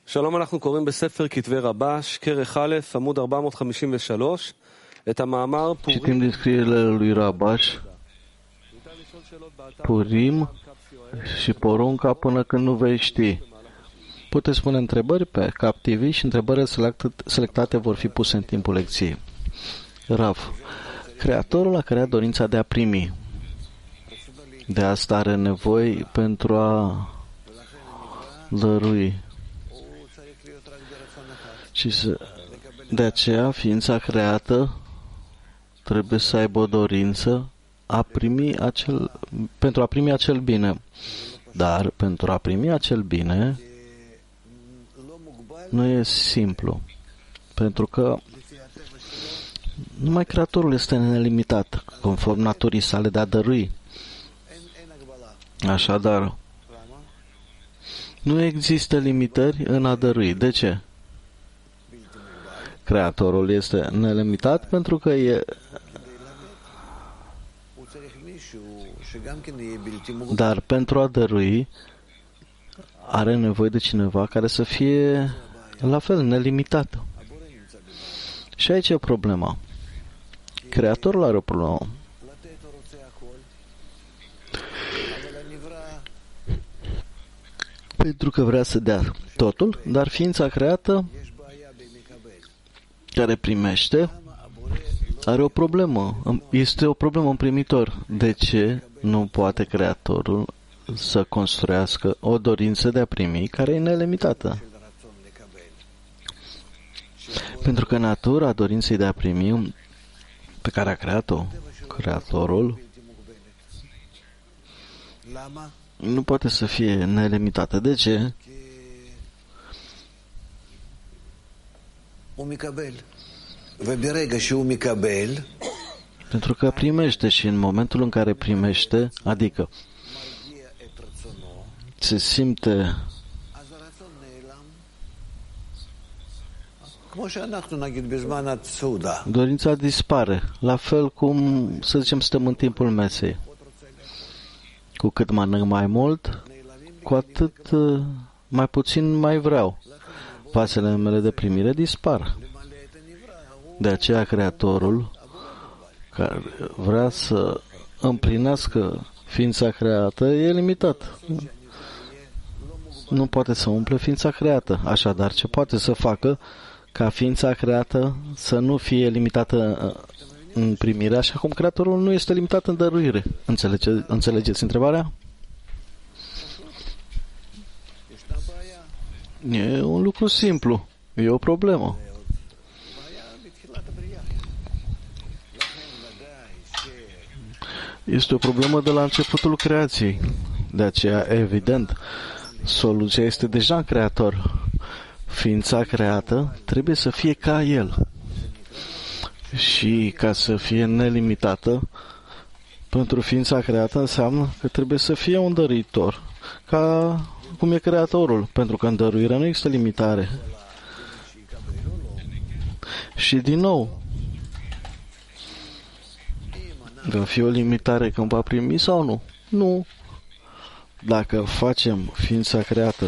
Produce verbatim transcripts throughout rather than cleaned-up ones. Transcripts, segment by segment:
שלום, אנחנו קוראים בספר כתבי רבש, כרך א', עמוד ארבע מאות חמישים ושלוש, את המאמר פורים. Citim din scrierile lui Rabash, Purim și porunca până când nu vei ști. Puteți pune întrebări pe Cap T V și întrebările selectate vor fi puse în timpul lecției. Rav, Creatorul a creat dorința de a primi. De asta are nevoie pentru a dărui. Și de aceea ființa creată trebuie să aibă o dorință a primi acel, pentru a primi acel bine. Dar pentru a primi acel bine nu e simplu. Pentru că numai Creatorul este nelimitat, conform naturii sale de a dărui. Așadar, nu există limitări în a dărui. De ce? Creatorul este nelimitat pentru că e... Dar pentru a dărui are nevoie de cineva care să fie la fel nelimitat. Și aici e problema. Creatorul are o problemă. Pentru că vrea să dea totul, dar ființa creată care primește are o problemă. Este o problemă în primitor. De ce nu poate Creatorul să construiască o dorință de a primi care e nelimitată? Pentru că natura dorinței de a primi pe care a creat-o Creatorul nu poate să fie nelimitată. De ce? Pentru că primește și în momentul în care primește, adică se simte dorința dispare, la fel cum, să zicem, stăm în timpul mesei. Cu cât mănânc mai mult, cu atât mai puțin mai vreau. Vasele mele de primire dispar. De aceea Creatorul, care vrea să împlinească ființa creată, e limitat. Nu poate să umple ființa creată. Așadar, ce poate să facă ca ființa creată să nu fie limitată în primire, așa cum Creatorul nu este limitat în dăruire. Înțelege, înțelegeți întrebarea? E un lucru simplu. E o problemă. Este o problemă de la începutul creației. De aceea, evident, soluția este deja în Creator. Ființa creată trebuie să fie ca El. Și ca să fie nelimitată, pentru ființa creată înseamnă că trebuie să fie un dăruitor, ca cum e Creatorul, pentru că în dăruire nu există limitare. Și din nou, va fi o limitare când va primi sau nu? Nu. Dacă facem ființa creată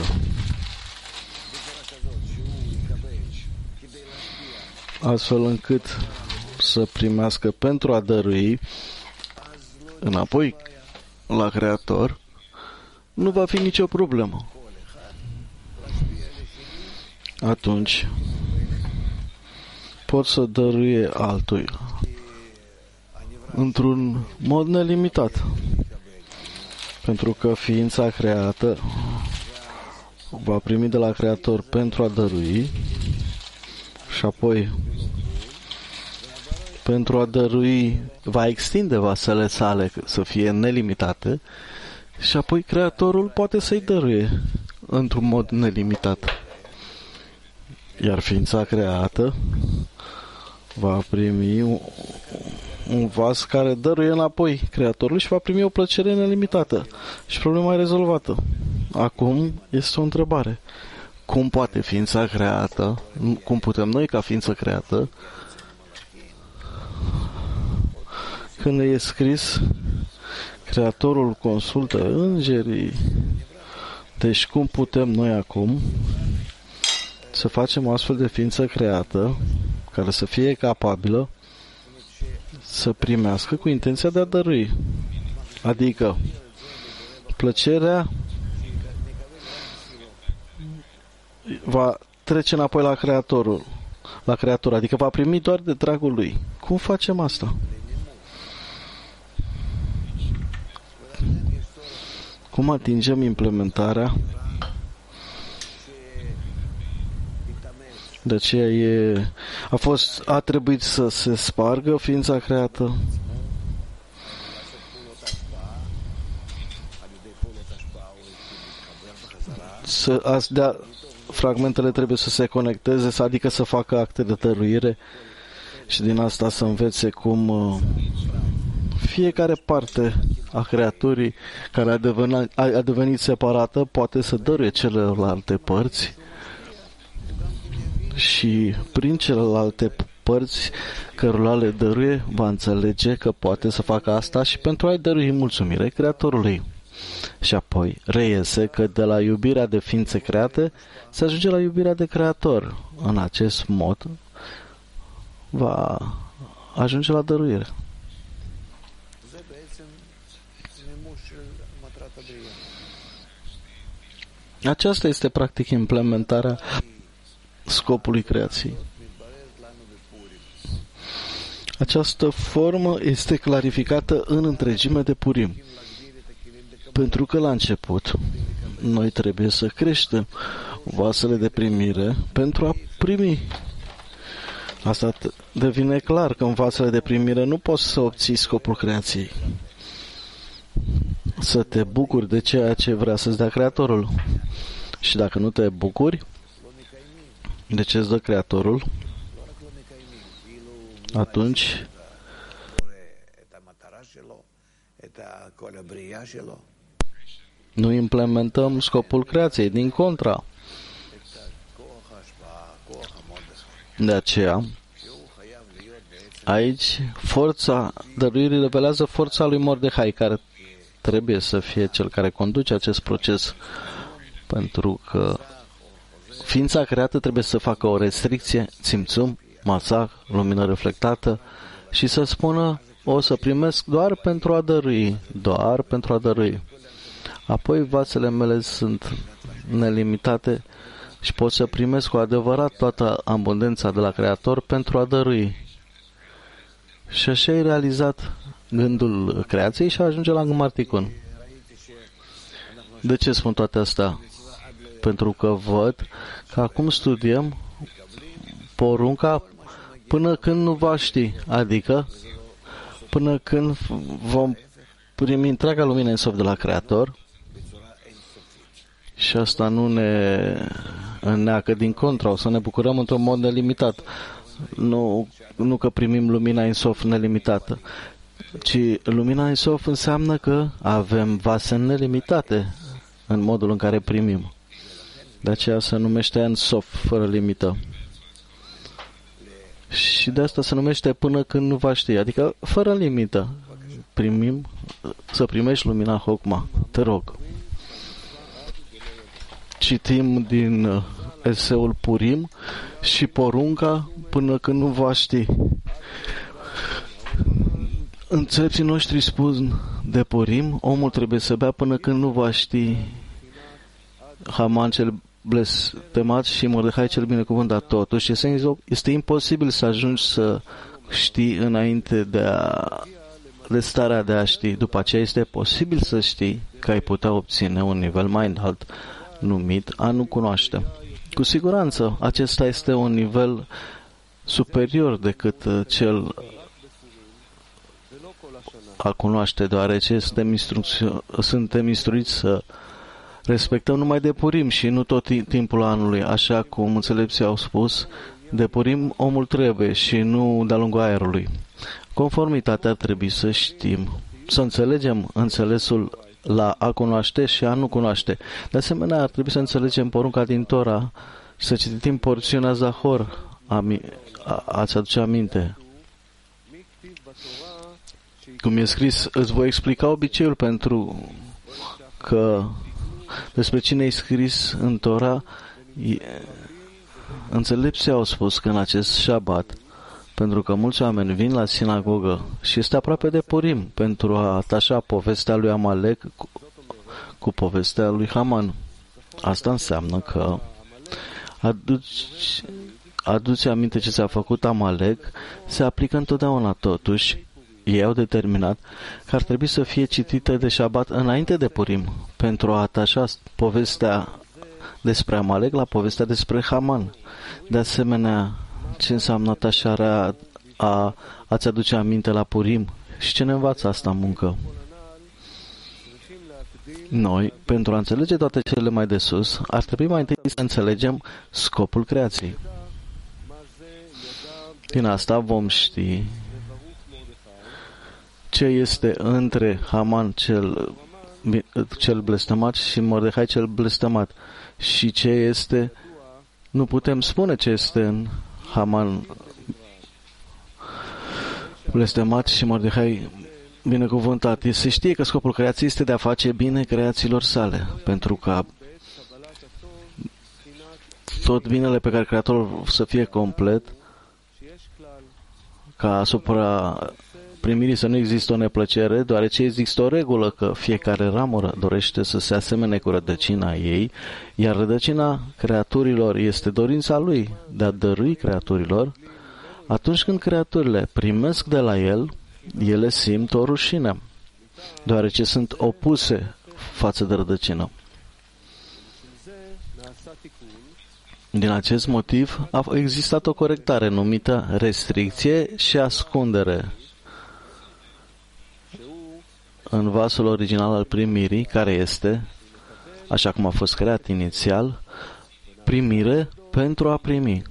astfel încât să primească pentru a dărui înapoi la Creator, nu va fi nicio problemă. Atunci pot să dăruie altui într-un mod nelimitat. Pentru că ființa creată va primi de la Creator pentru a dărui și apoi pentru a dărui va extinde vasele sale să fie nelimitate și apoi Creatorul poate să-i dăruie într-un mod nelimitat. Iar ființa creată va primi un, un vas care dăruie înapoi Creatorului și va primi o plăcere nelimitată. Și problema e rezolvată. Acum este o întrebare. Cum poate ființa creată, cum putem noi ca ființă creată, când e scris Creatorul consultă îngerii, deci cum putem noi acum să facem o astfel de ființă creată care să fie capabilă să primească cu intenția de a dărui. Adică plăcerea va trece înapoi la Creatorul, la Creator, adică va primi doar de dragul lui. Cum facem asta? Cum atingem implementarea? De aceea e, a fost, a trebuit să se spargă ființa creată. Să, a, de, fragmentele trebuie să se conecteze, adică să facă acte de dăruire și din asta să învețe cum uh, fiecare parte a creaturii care a devenit, a, a devenit separată poate să dăruie celelalte părți și prin celelalte părți cărora le dăruie va înțelege că poate să facă asta și pentru a-i dărui mulțumire Creatorului. Și apoi reiese că de la iubirea de ființe create se ajunge la iubirea de Creator. În acest mod va ajunge la dăruire. Aceasta este practic implementarea scopului creației. Această formă este clarificată în întregime de Purim. Pentru că la început noi trebuie să creștem vasele de primire pentru a primi. Asta devine clar că în vasele de primire nu poți să obții scopul creației. Să te bucuri de ceea ce vrea să-ți dea Creatorul. Și dacă nu te bucuri de ce îți dă Creatorul, atunci nu implementăm scopul creației, din contra. De aceea, aici, forța dăruirii revelează forța lui Mordehai, care trebuie să fie cel care conduce acest proces, pentru că ființa creată trebuie să facă o restricție, țimțum, masach, lumină reflectată și să spună, o să primesc doar pentru a dărui, doar pentru a dărui. Apoi vasele mele sunt nelimitate și pot să primesc cu adevărat toată abundența de la Creator pentru a dărui. Și așa e realizat gândul creației și ajunge la Gmartikun. De ce spun toate astea? Pentru că văd că acum studiem porunca până când nu va ști, adică până când vom primi întreaga lumină însof de la Creator. Și asta nu ne înneacă, din contra, o să ne bucurăm într-un mod nelimitat. Nu, nu că primim lumina însof nelimitată, ci lumina însof înseamnă că avem vase nelimitate în modul în care primim. De aceea se numește însof, fără limită. Și de asta se numește până când nu va ști, adică fără limită. Primim, să primești lumina Hokma. Te rog. Citim din eseul Purim și porunca până când nu va ști. Înțelepții noștri spun de Purim, omul trebuie să bea până când nu va ști. Haman cel blestemat și Mordehai cel binecuvântat. Totuși este imposibil să ajungi să știi înainte de, a, de starea de a ști. După aceea este posibil să știi că ai putea obține un nivel mai înalt numit a nu cunoaște. Cu siguranță, acesta este un nivel superior decât cel a cunoaște, deoarece suntem, suntem instruiți să respectăm numai de Purim și nu tot timpul anului, așa cum înțelepții au spus, de Purim omul trebuie și nu de-a lungul aerului. Conformitatea trebuie să știm, să înțelegem înțelesul la a cunoaște și a nu cunoaște. De asemenea, ar trebui să înțelegem porunca din Tora, să citim porțiunea Zahor. Ați aduce aminte? Cum e scris, îți voi explica obiceiul, pentru că despre cine e scris în Tora înțelepții au spus că în acest șabat, pentru că mulți oameni vin la sinagogă și este aproape de Purim pentru a atașa povestea lui Amalek cu, cu povestea lui Haman. Asta înseamnă că aduci, aduci aminte ce ți-a făcut Amalek, se aplică întotdeauna. Totuși, ei au determinat că ar trebui să fie citite de șabat înainte de Purim pentru a atașa povestea despre Amalek la povestea despre Haman. De asemenea, ce înseamnă atașarea a a-ți aduce aminte la Purim și ce ne învață asta în muncă? Noi, pentru a înțelege toate cele mai de sus, ar trebui mai întâi să înțelegem scopul creației. Din asta vom ști ce este între Haman cel, cel blestemat și Mordehai cel blestemat și ce este, nu putem spune ce este în Haman blestemat și Mordehai binecuvântat. Se știe că scopul creației este de a face bine creațiilor sale, pentru ca tot binele pe care Creatorul să fie complet, ca asupra primirii să nu există o neplăcere, deoarece există o regulă că fiecare ramură dorește să se asemene cu rădăcina ei, iar rădăcina creaturilor este dorința lui de a dărui creaturilor. Atunci când creaturile primesc de la el, ele simt o rușine, deoarece sunt opuse față de rădăcină. Din acest motiv a existat o corectare numită restricție și ascundere în vasul original al primirii, care este, așa cum a fost creat inițial, primire pentru a primi.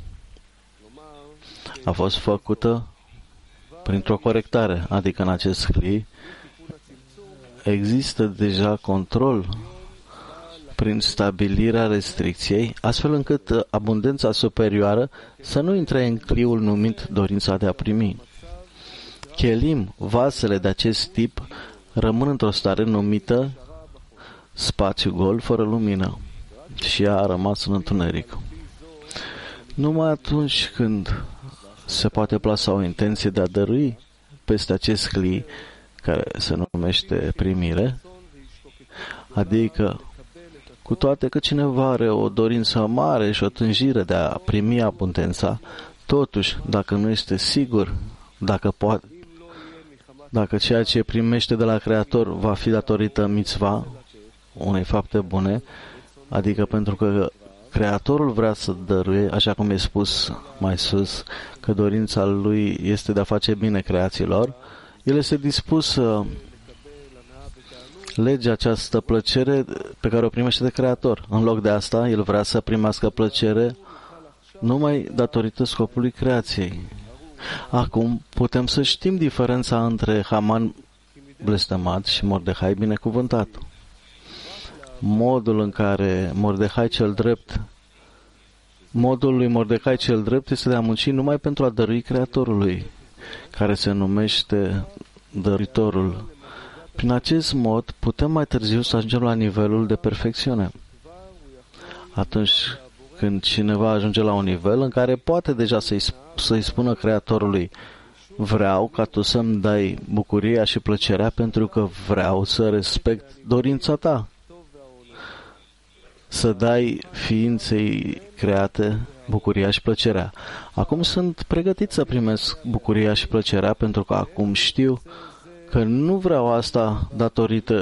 A fost făcută printr-o corectare, adică în acest cli există deja control prin stabilirea restricției, astfel încât abundența superioară să nu intre în cliul numit dorința de a primi. Chelim, vasele de acest tip, rămân într-o stare numită spațiu gol fără lumină și ea a rămas în întuneric. Numai atunci când se poate plasa o intenție de a dărui peste acest cli, care se numește primire, adică cu toate că cineva are o dorință mare și o tânjire de a primi abundența, totuși, dacă nu este sigur, dacă poate, dacă ceea ce primește de la Creator va fi datorită mitzva, unei fapte bune, adică pentru că Creatorul vrea să dăruie, așa cum e spus mai sus, că dorința lui este de a face bine creațiilor, el este dispus să lege această plăcere pe care o primește de Creator. În loc de asta, el vrea să primească plăcere numai datorită scopului creației. Acum putem să știm diferența între Haman blestemat și Mordehai binecuvântat. Modul în care Mordehai cel drept, modul lui Mordehai cel drept este de a munci numai pentru a dărui Creatorului, care se numește dăritorul. Prin acest mod putem mai târziu să ajungem la nivelul de perfecțiune. Atunci când cineva ajunge la un nivel în care poate deja să-i, să-i spună Creatorului: vreau ca tu să-mi dai bucuria și plăcerea pentru că vreau să respect dorința ta. Să dai ființei create bucuria și plăcerea. Acum sunt pregătit să primesc bucuria și plăcerea pentru că acum știu că nu vreau asta datorită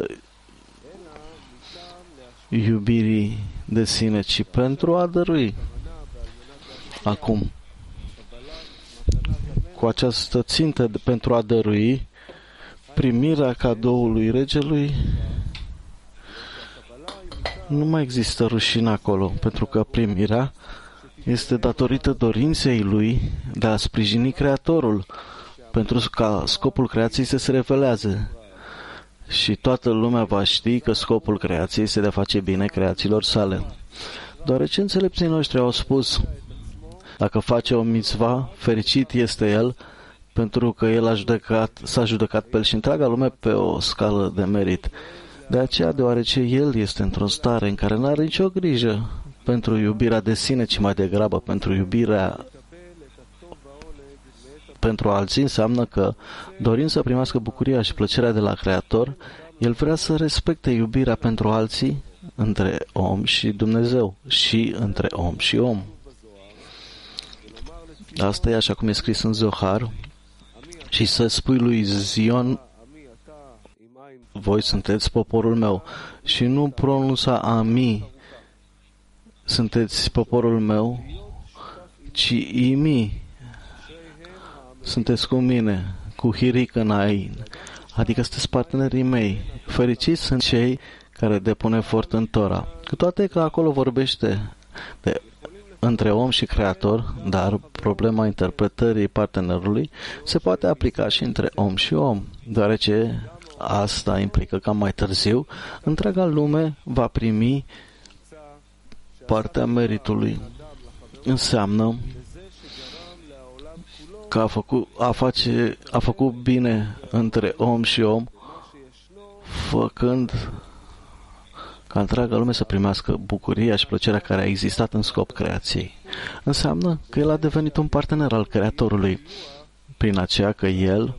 iubirii de sine, ci pentru a dărui. Acum, cu această țintă de, pentru a dărui, primirea cadoului regelui, nu mai există rușine acolo, pentru că primirea este datorită dorinței lui de a sprijini Creatorul, pentru ca scopul creației să se reveleze. Și toată lumea va ști că scopul creației este de a face bine creațiilor sale. Deoarece înțelepții noștri au spus: dacă face o mitzvah, fericit este el, pentru că el a judecat, s-a judecat pe el și întreaga lume pe o scală de merit. De aceea, deoarece el este într-o stare în care nu are nicio grijă pentru iubirea de sine, ci mai degrabă pentru iubirea pentru alții, înseamnă că, dorind să primească bucuria și plăcerea de la Creator, el vrea să respecte iubirea pentru alții între om și Dumnezeu și între om și om. Asta e așa cum e scris în Zohar. Și să spui lui Zion, voi sunteți poporul meu, și nu pronunța Ami, sunteți poporul meu, ci Imi, sunteți cu mine, cu Hirik în Ain, adică sunteți partenerii mei. Fericiți sunt cei care depun efort în Tora. Cu toate că acolo vorbește de între om și Creator, dar problema interpretării partenerului se poate aplica și între om și om, deoarece asta implică că mai târziu întreaga lume va primi partea meritului. Înseamnă că a făcut, a face, a făcut bine între om și om, făcând ca întreaga lume să primească bucuria și plăcerea care a existat în scop creației. Înseamnă că el a devenit un partener al Creatorului, prin aceea că el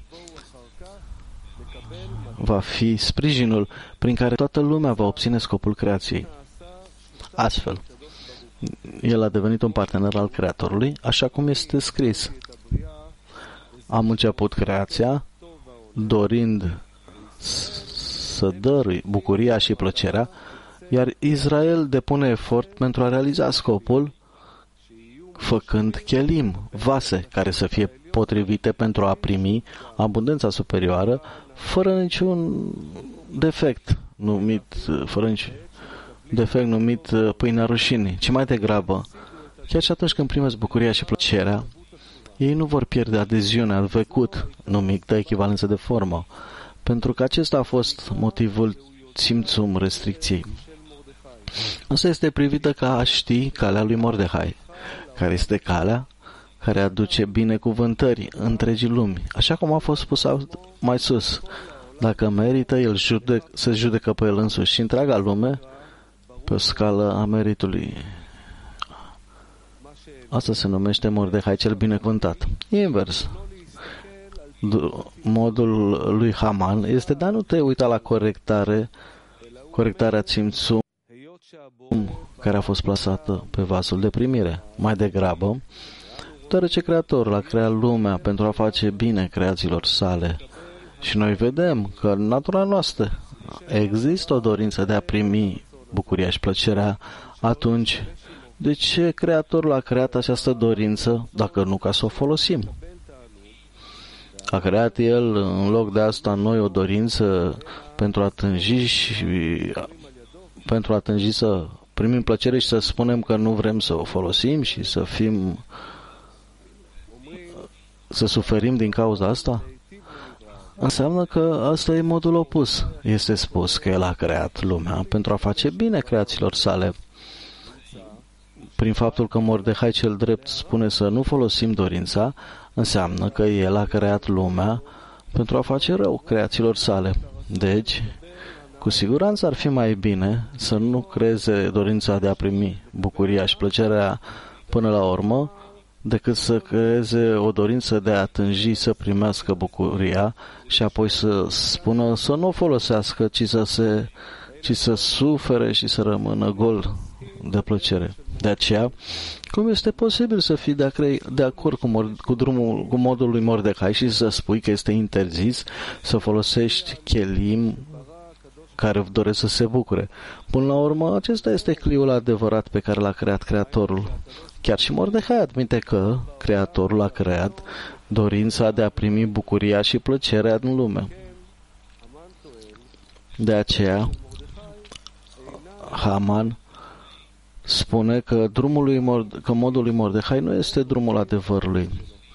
va fi sprijinul prin care toată lumea va obține scopul creației. Astfel, el a devenit un partener al Creatorului, așa cum este scris. Am început creația dorind să dărui bucuria și plăcerea, iar Israel depune efort pentru a realiza scopul, făcând chelim, vase, care să fie potrivite pentru a primi abundența superioară, fără niciun defect numit, fără niciun defect numit pâinea rușinii, ci mai degrabă, chiar și atunci când primesc bucuria și plăcerea, ei nu vor pierde adeziunea al vecut, numit de echivalență de formă, pentru că acesta a fost motivul țimțum restricției. Asta este privită ca a ști calea lui Mordehai, care este calea care aduce binecuvântări întregii lumi, așa cum a fost spus mai sus. Dacă merită, el judec, se judecă pe el însuși și întreaga lume pe o scală a meritului. Asta se numește Mordehai cel binecuvântat. Invers. Modul lui Haman este de a nu te uita la corectare, corectarea țimțum care a fost plasată pe vasul de primire. Mai degrabă, deoarece Creatorul a creat lumea pentru a face bine creațiilor sale. Și noi vedem că în natura noastră există o dorință de a primi bucuria și plăcerea. Atunci, de ce Creatorul a creat această dorință dacă nu ca să o folosim? A creat El în loc de asta noi o dorință pentru a tânji și pentru a tânji să primim plăcere și să spunem că nu vrem să o folosim și să fim să suferim din cauza asta? Înseamnă că asta e modul opus. Este spus că El a creat lumea pentru a face bine creațiilor sale. Prin faptul că Mordehai cel drept spune să nu folosim dorința, înseamnă că El a creat lumea pentru a face rău creațiilor sale. Deci, cu siguranță ar fi mai bine să nu creeze dorința de a primi bucuria și plăcerea până la urmă, decât să creeze o dorință de a tânji să primească bucuria și apoi să spună să nu o folosească, ci să, se, ci să sufere și să rămână gol de plăcere. De aceea, cum este posibil să fii de, acre- de acord cu, mor- cu, drumul, cu modul lui Mordecai și să spui că este interzis să folosești chelim care doresc să se bucure? Până la urmă, acesta este cliul adevărat pe care l-a creat Creatorul. Chiar și Mordecai admite că Creatorul a creat dorința de a primi bucuria și plăcerea în lume. De aceea, Haman spune că, drumul lui Morde- că modul lui Mordehai nu este drumul adevărului.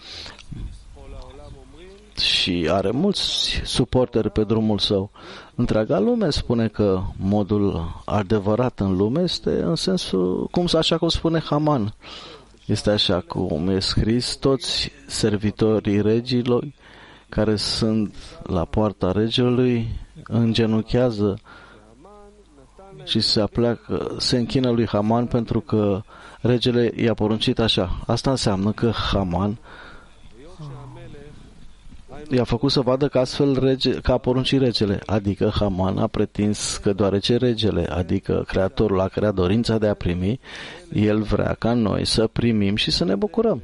Și are mulți suporteri pe drumul său. Întreaga lume spune că modul adevărat în lume este în sensul, cum, așa cum spune Haman. Este așa cum e scris, toți servitorii regilor care sunt la poarta regelui îngenunchează și se apleacă, se închină lui Haman pentru că regele i-a poruncit așa. Asta înseamnă că Haman i-a făcut să vadă că astfel rege, că a poruncit regele, adică Haman a pretins că deoarece regele, adică Creatorul, a creat dorința de a primi, el vrea ca noi să primim și să ne bucurăm.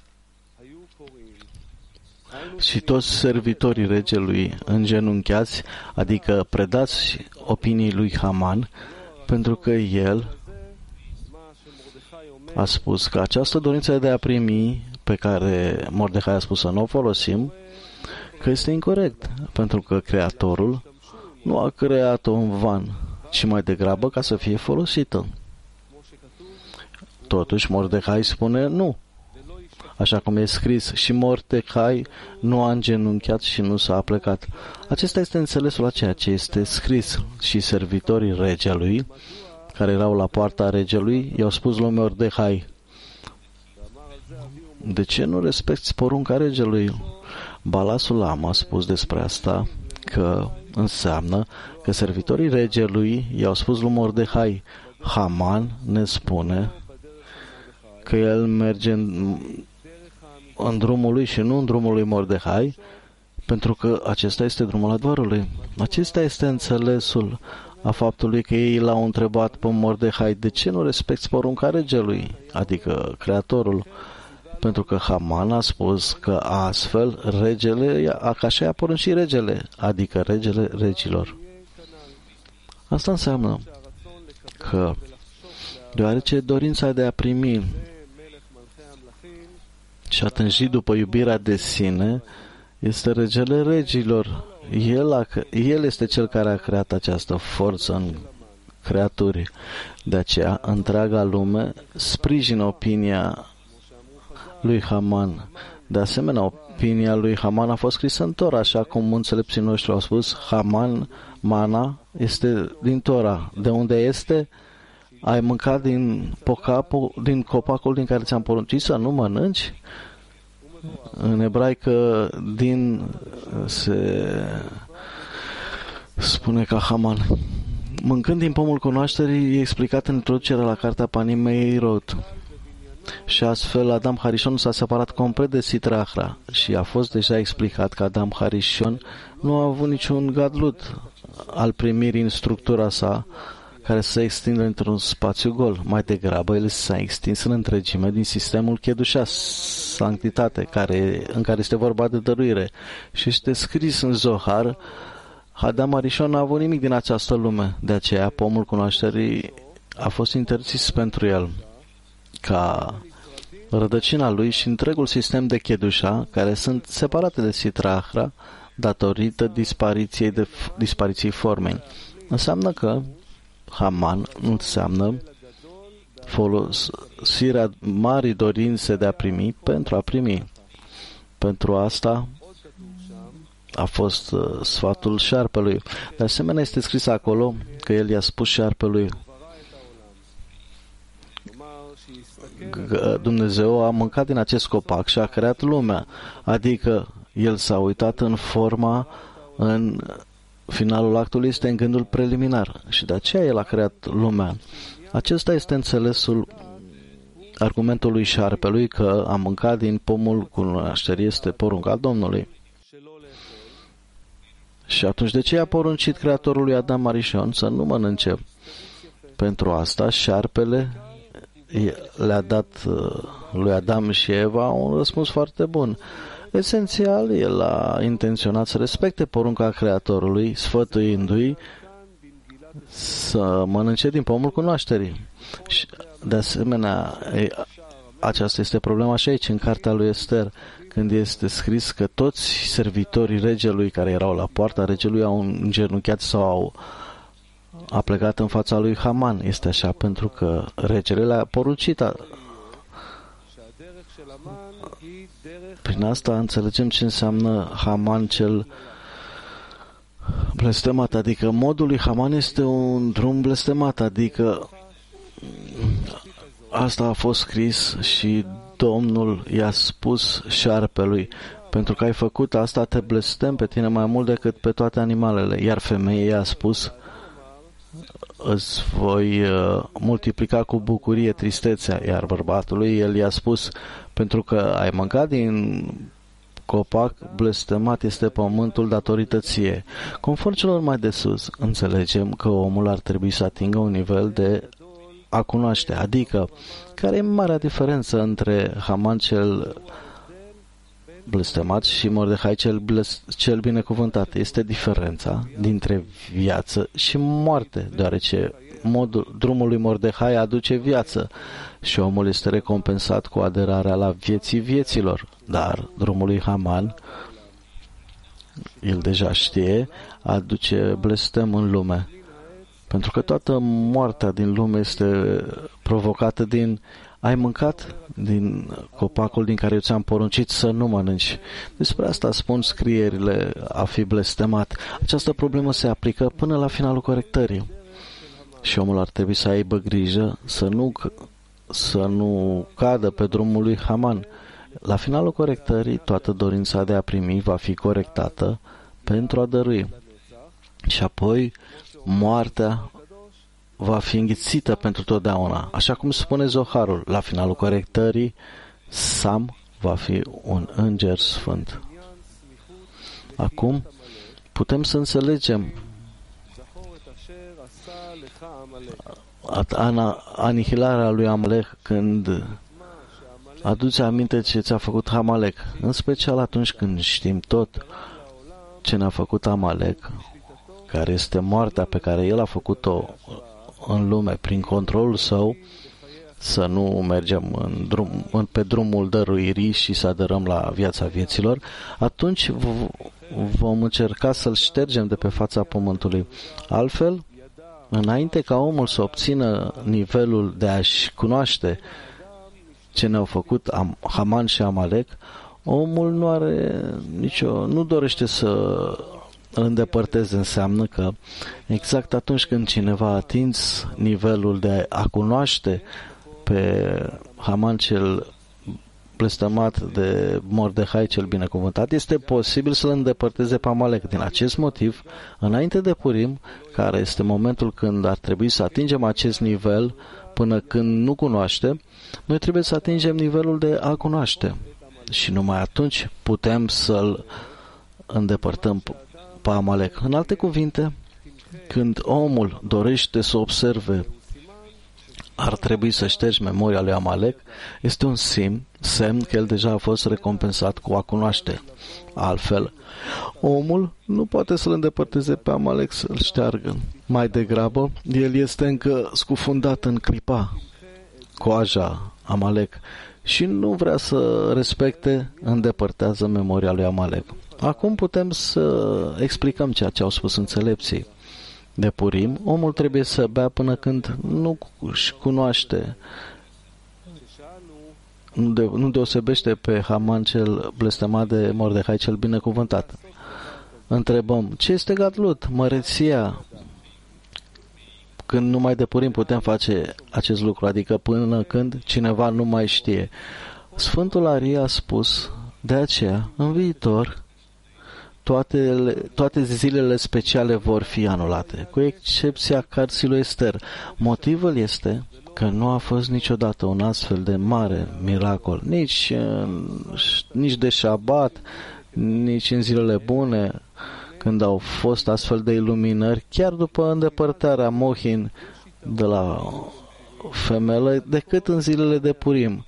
Și toți servitorii regelui îngenunchiați, adică predați opinii lui Haman, pentru că el a spus că această dorință de a primi, pe care Mordehai a spus să nu o folosim, că este incorect, pentru că Creatorul nu a creat-o în van, ci mai degrabă ca să fie folosită. Totuși, Mordehai spune nu. Așa cum e scris, și Mordehai nu a îngenunchiat și nu s-a aplecat. Acesta este înțelesul a ceea ce este scris. Și servitorii regelui, care erau la poarta regelui, i-au spus lui Mordehai: de ce nu respecti porunca regelui? Balasulam a spus despre asta că înseamnă că servitorii regelui i-au spus lui Mordehai: Haman ne spune că el merge în, în drumul lui și nu în drumul lui Mordehai, pentru că acesta este drumul adevărului. Acesta este înțelesul a faptului că ei l-au întrebat pe Mordehai: de ce nu respecti porunca regelui, adică Creatorul? Pentru că Haman a spus că astfel regele, că așa i-a poruncit regele, adică regele regilor. Asta înseamnă că deoarece dorința de a primi și a tânji după iubirea de sine este regele regilor. El, a, el este cel care a creat această forță în creaturi. De aceea, întreaga lume sprijină opinia lui Haman. De asemenea, opinia lui Haman a fost scrisă în Tora, așa cum înțelepții noștri au spus: Haman, mana, este din Tora. De unde este? Ai mâncat din, pocapul, din copacul din care ți-am poruncit să nu mănânci? În ebraică, din se spune ca Haman. Mâncând din pomul cunoașterii, e explicat în introducerea la cartea Panim Meirot. Și astfel Adam Harishon s-a separat complet de Sitra Achra și a fost deja explicat că Adam Harishon nu a avut niciun gadlut al primirii în structura sa care să se extindă într-un spațiu gol. Mai degrabă, el s-a extins în întregime din sistemul Chedușa, sanctitate, care, în care este vorba de dăruire. Și este scris în Zohar: Adam Harishon n-a avut nimic din această lume, de aceea pomul cunoașterii a fost interzis pentru el. Ca rădăcina lui și întregul sistem de Chedușa, care sunt separate de Sitra Achra datorită dispariției, de, dispariției formei. Înseamnă că Haman înseamnă folosirea marii dorințe de a primi pentru a primi. Pentru asta a fost uh, sfatul șarpelui. De asemenea, este scris acolo că el i-a spus șarpelui: Dumnezeu a mâncat din acest copac și a creat lumea. Adică el s-a uitat în forma, în finalul actului este în gândul preliminar și de aceea el a creat lumea. Acesta este înțelesul argumentului șarpelui că a mâncat din pomul cunoașterii este porunca Domnului. Și atunci de ce i-a poruncit Creatorul lui Adam Harishon să nu mănânce? Pentru asta șarpele le-a dat lui Adam și Eva un răspuns foarte bun. Esențial, el a intenționat să respecte porunca Creatorului, sfătuindu-i să mănânce din pomul cunoașterii. Și, de asemenea, aceasta este problema și aici, în cartea lui Ester, când este scris că toți servitorii regelui care erau la poarta regelui au îngenunchiat sau au a plecat în fața lui Haman. Este așa pentru că regele le-a poruncit. Prin asta înțelegem ce înseamnă Haman cel blestemat, adică modul lui Haman este un drum blestemat, adică asta a fost scris și Domnul i-a spus șarpelui: pentru că ai făcut asta, te blestem pe tine mai mult decât pe toate animalele. Iar femeia i-a spus: îți voi uh, multiplica cu bucurie tristețea, iar bărbatului el i-a spus, pentru că ai mâncat din copac, blestemat este pământul datorită ție. Conform celor mai de sus, înțelegem că omul ar trebui să atingă un nivel de a cunoaște, adică care e marea diferență între Haman cel blestemat și Mordehai cel, blest, cel binecuvântat. Este diferența dintre viață și moarte, deoarece modul, drumul lui Mordehai aduce viață și omul este recompensat cu aderarea la vieții vieților, dar drumul lui Haman, el deja știe, aduce blestem în lume. Pentru că toată moartea din lume este provocată din ai mâncat din copacul din care eu ți-am poruncit să nu mănânci. Despre asta spun scrierile a fi blestemat. Această problemă se aplică până la finalul corectării. Și omul ar trebui să aibă grijă să nu, să nu cadă pe drumul lui Haman. La finalul corectării, toată dorința de a primi va fi corectată pentru a dărui. Și apoi moartea va fi înghițită pentru totdeauna. Așa cum spune Zoharul, la finalul corectării, Sam va fi un înger sfânt. Acum putem să înțelegem anihilarea lui Amalek când aduce aminte ce ți-a făcut Amalek, în special atunci când știm tot ce ne-a făcut Amalek, care este moartea pe care el a făcut-o în lume prin controlul său, să nu mergem în drum, în, pe drumul dăruirii și să aderăm la viața vieților, atunci vom încerca să-l ștergem de pe fața pământului. Altfel, înainte ca omul să obțină nivelul de a-și cunoaște ce ne-au făcut Haman și Amalek, omul nu are nicio, nu dorește să îl îndepărteze. Înseamnă că exact atunci când cineva a atins nivelul de a cunoaște pe Haman cel blestemat de Mordehai cel binecuvântat, este posibil să-l îndepărteze pe Amalek. Din acest motiv, înainte de Purim, care este momentul când ar trebui să atingem acest nivel până când nu cunoaște, noi trebuie să atingem nivelul de a cunoaște. Și numai atunci putem să-l îndepărtăm pe Amalek. În alte cuvinte, când omul dorește să observe, ar trebui să ștergi memoria lui Amalek, este un semn, semn că el deja a fost recompensat cu a cunoaște. Altfel, omul nu poate să-l îndepărteze pe Amalek, să-l șteargă. Mai degrabă, el este încă scufundat în clipa, coaja Amalek, și nu vrea să respecte, îndepărtează memoria lui Amalek. Acum putem să explicăm ceea ce au spus înțelepții. De Purim, omul trebuie să bea până când nu își cunoaște, nu, de, nu deosebește pe Haman cel blestemat de Mordehai cel binecuvântat. Întrebăm, ce este Gadlut, măreția? Când numai de Purim putem face acest lucru, adică până când cineva nu mai știe. Sfântul Arie a spus, de aceea, în viitor, Toate, toate zilele speciale vor fi anulate, cu excepția cărții lui Ester. Motivul este că nu a fost niciodată un astfel de mare miracol, nici, nici de șabat, nici în zilele bune, când au fost astfel de iluminări, chiar după îndepărtarea Mohin de la femele, decât în zilele de Purim.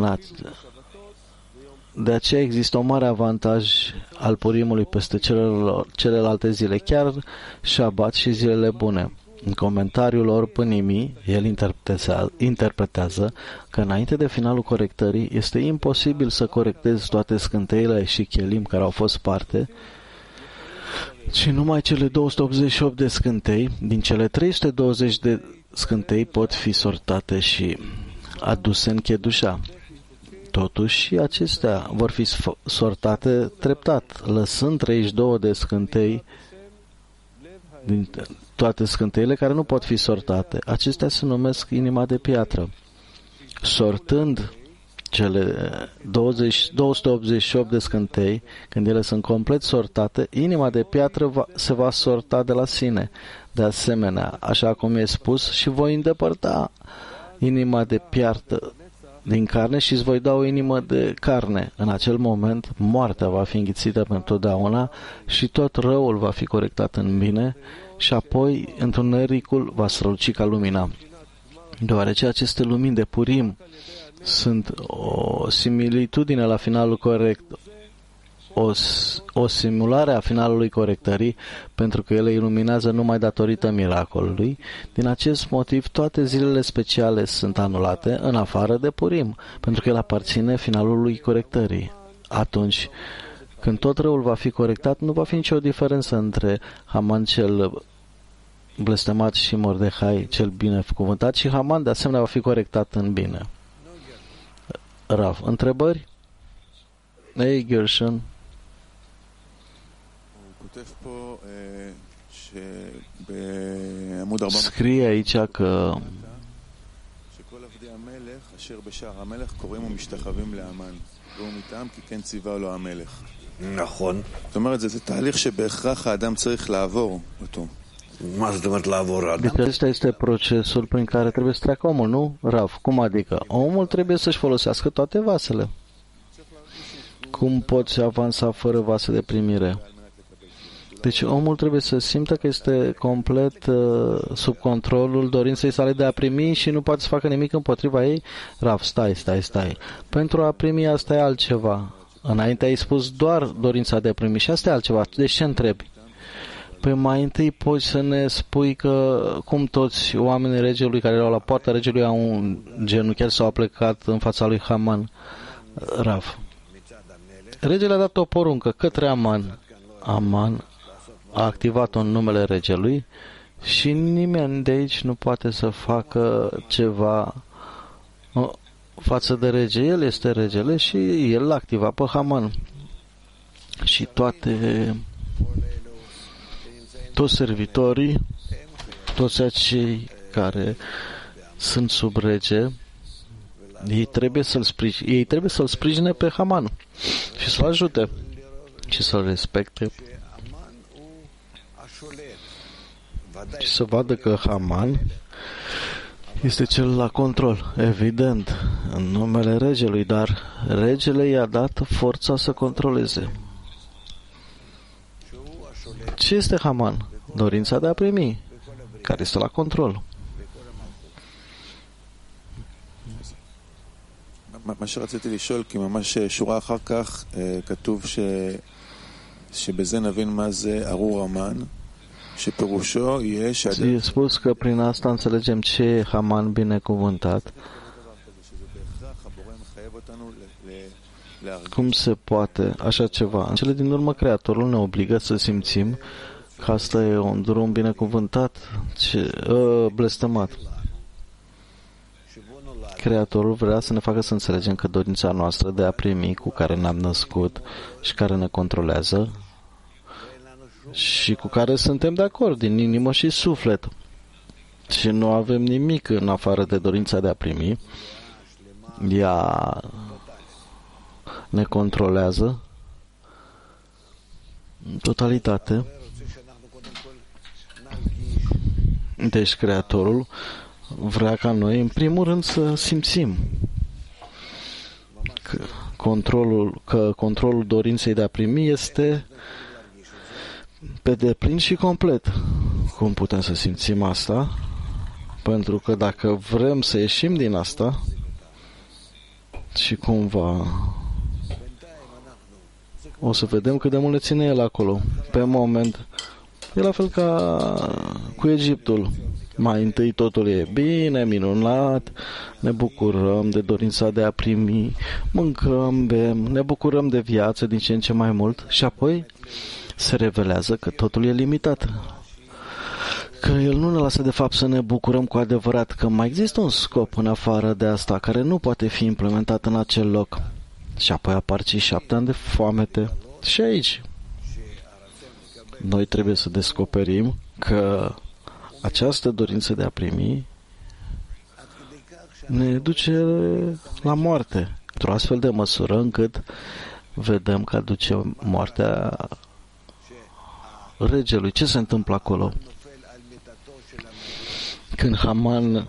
De aceea există un mare avantaj al Purimului peste celelalte zile, chiar Șabat și zilele bune. În comentariul lor Pânimii, el interpretează, interpretează că înainte de finalul corectării este imposibil să corectezi toate scânteile și chelim care au fost parte, și numai cele două sute optzeci și opt de scântei din cele trei sute douăzeci de scântei pot fi sortate și aduse în chedușa. Totuși, acestea vor fi sortate treptat, lăsând treizeci și două de scântei din toate scânteile care nu pot fi sortate. Acestea se numesc inima de piatră. Sortând cele douăzeci, două sute optzeci și opt de scântei, când ele sunt complet sortate, inima de piatră va, se va sorta de la sine. De asemenea, așa cum e spus, și voi îndepărta inima de piatră din carne și îți voi da o inimă de carne. În acel moment, moartea va fi înghițită pentru totdeauna și tot răul va fi corectat în bine și apoi întunericul va străluci ca lumina. Deoarece aceste lumini de Purim sunt o similitudine la finalul corect, o, o simulare a finalului corectării, pentru că ele iluminează numai datorită miracolului. Din acest motiv, toate zilele speciale sunt anulate, în afară de Purim, pentru că el aparține finalului corectării. Atunci, când tot răul va fi corectat, nu va fi nicio diferență între Haman cel blestemat și Mordehai cel binecuvântat și Haman de asemenea va fi corectat în bine. Rav, întrebări? Ei, Gershon. Scrie aici că נכון. זאת אומרת, זה תהליך שבהכרח האדם צריך לעבור אותו. מה זאת אומרת לעבור האדם? Deci acesta este procesul prin care trebuie să treacă omul, nu? Rav, cum adică? Omul trebuie să-și folosească toate vasele. Cum poți avansa fără vase de primire? Deci omul trebuie să simtă că este complet uh, sub controlul dorinței sale de a primi și nu poate să facă nimic împotriva ei. Rav, stai, stai, stai. Pentru a primi asta e altceva. Înainte ai spus doar dorința de a primi și asta e altceva. Deci ce întrebi? Păi mai întâi poți să ne spui că cum toți oamenii regelui care erau la poarta regelui au un genunchiat sau au plecat în fața lui Haman. Rav. Regele a dat o poruncă către Aman. Aman a activat-o în numele regelui și nimeni de aici nu poate să facă ceva față de rege. El este regele și el l-a activat pe Haman. Și toate toți servitorii, toți acei care sunt sub rege, ei trebuie să-l sprijine, ei trebuie să-l sprijine pe Haman și să-l ajute și să-l respecte și să vadă că Haman este cel la control, evident, în numele regelui, dar regele i-a dat forța să controleze. Ce este Haman? Dorința de a primi, care este la control. מה שרציתי לשאול, כי ממש שורה אחר כך כתוב שבזה נבין מה זה ארור המן, שפירושו יהיה שאדם... E spus că prin asta înțelegem ce e Haman binecuvântat. Cum se poate așa ceva? În cele din urmă, Creatorul ne obligă să simțim că asta e un drum binecuvântat, ce, uh, blestemat. Creatorul vrea să ne facă să înțelegem că dorința noastră de a primi, cu care ne-am născut și care ne controlează și cu care suntem de acord din inimă și suflet și nu avem nimic în afară de dorința de a primi, ea ne controlează în totalitate. Deci Creatorul vrea ca noi, în primul rând, să simțim că controlul, că controlul dorinței de a primi este pe deplin și complet. Cum putem să simțim asta? Pentru că dacă vrem să ieșim din asta și cumva o să vedem cât de mult ne ține el acolo. Pe moment, e la fel ca cu Egiptul. Mai întâi totul e bine, minunat, ne bucurăm de dorința de a primi, mâncăm, bem, ne bucurăm de viață din ce în ce mai mult și apoi se revelează că totul e limitat. Că el nu ne lasă de fapt să ne bucurăm cu adevărat, că mai există un scop în afară de asta care nu poate fi implementat în acel loc. Și apoi apar cei șapte ani de foamete. Și aici noi trebuie să descoperim că această dorință de a primi ne duce la moarte, într-o astfel de măsură încât vedem că aduce moartea regelui. Ce se întâmplă acolo? Când Haman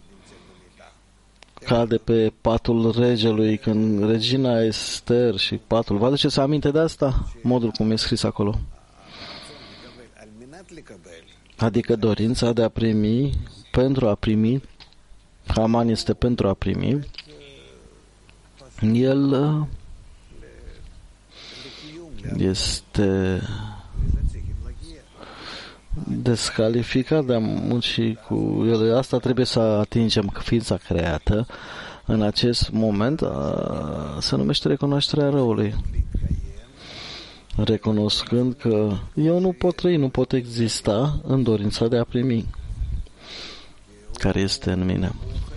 cade pe patul regelui, când regina Ester și patul, vă aduceți aminte de asta? Modul cum e scris acolo. Adică dorința de a primi, pentru a primi, Haman este pentru a primi, el este descalificat de a munci cu el. Asta trebuie să atingem, că ființa creată în acest moment se numește recunoașterea răului. Recunoscând că eu nu pot trăi, nu pot exista în dorința de a primi care este în mine.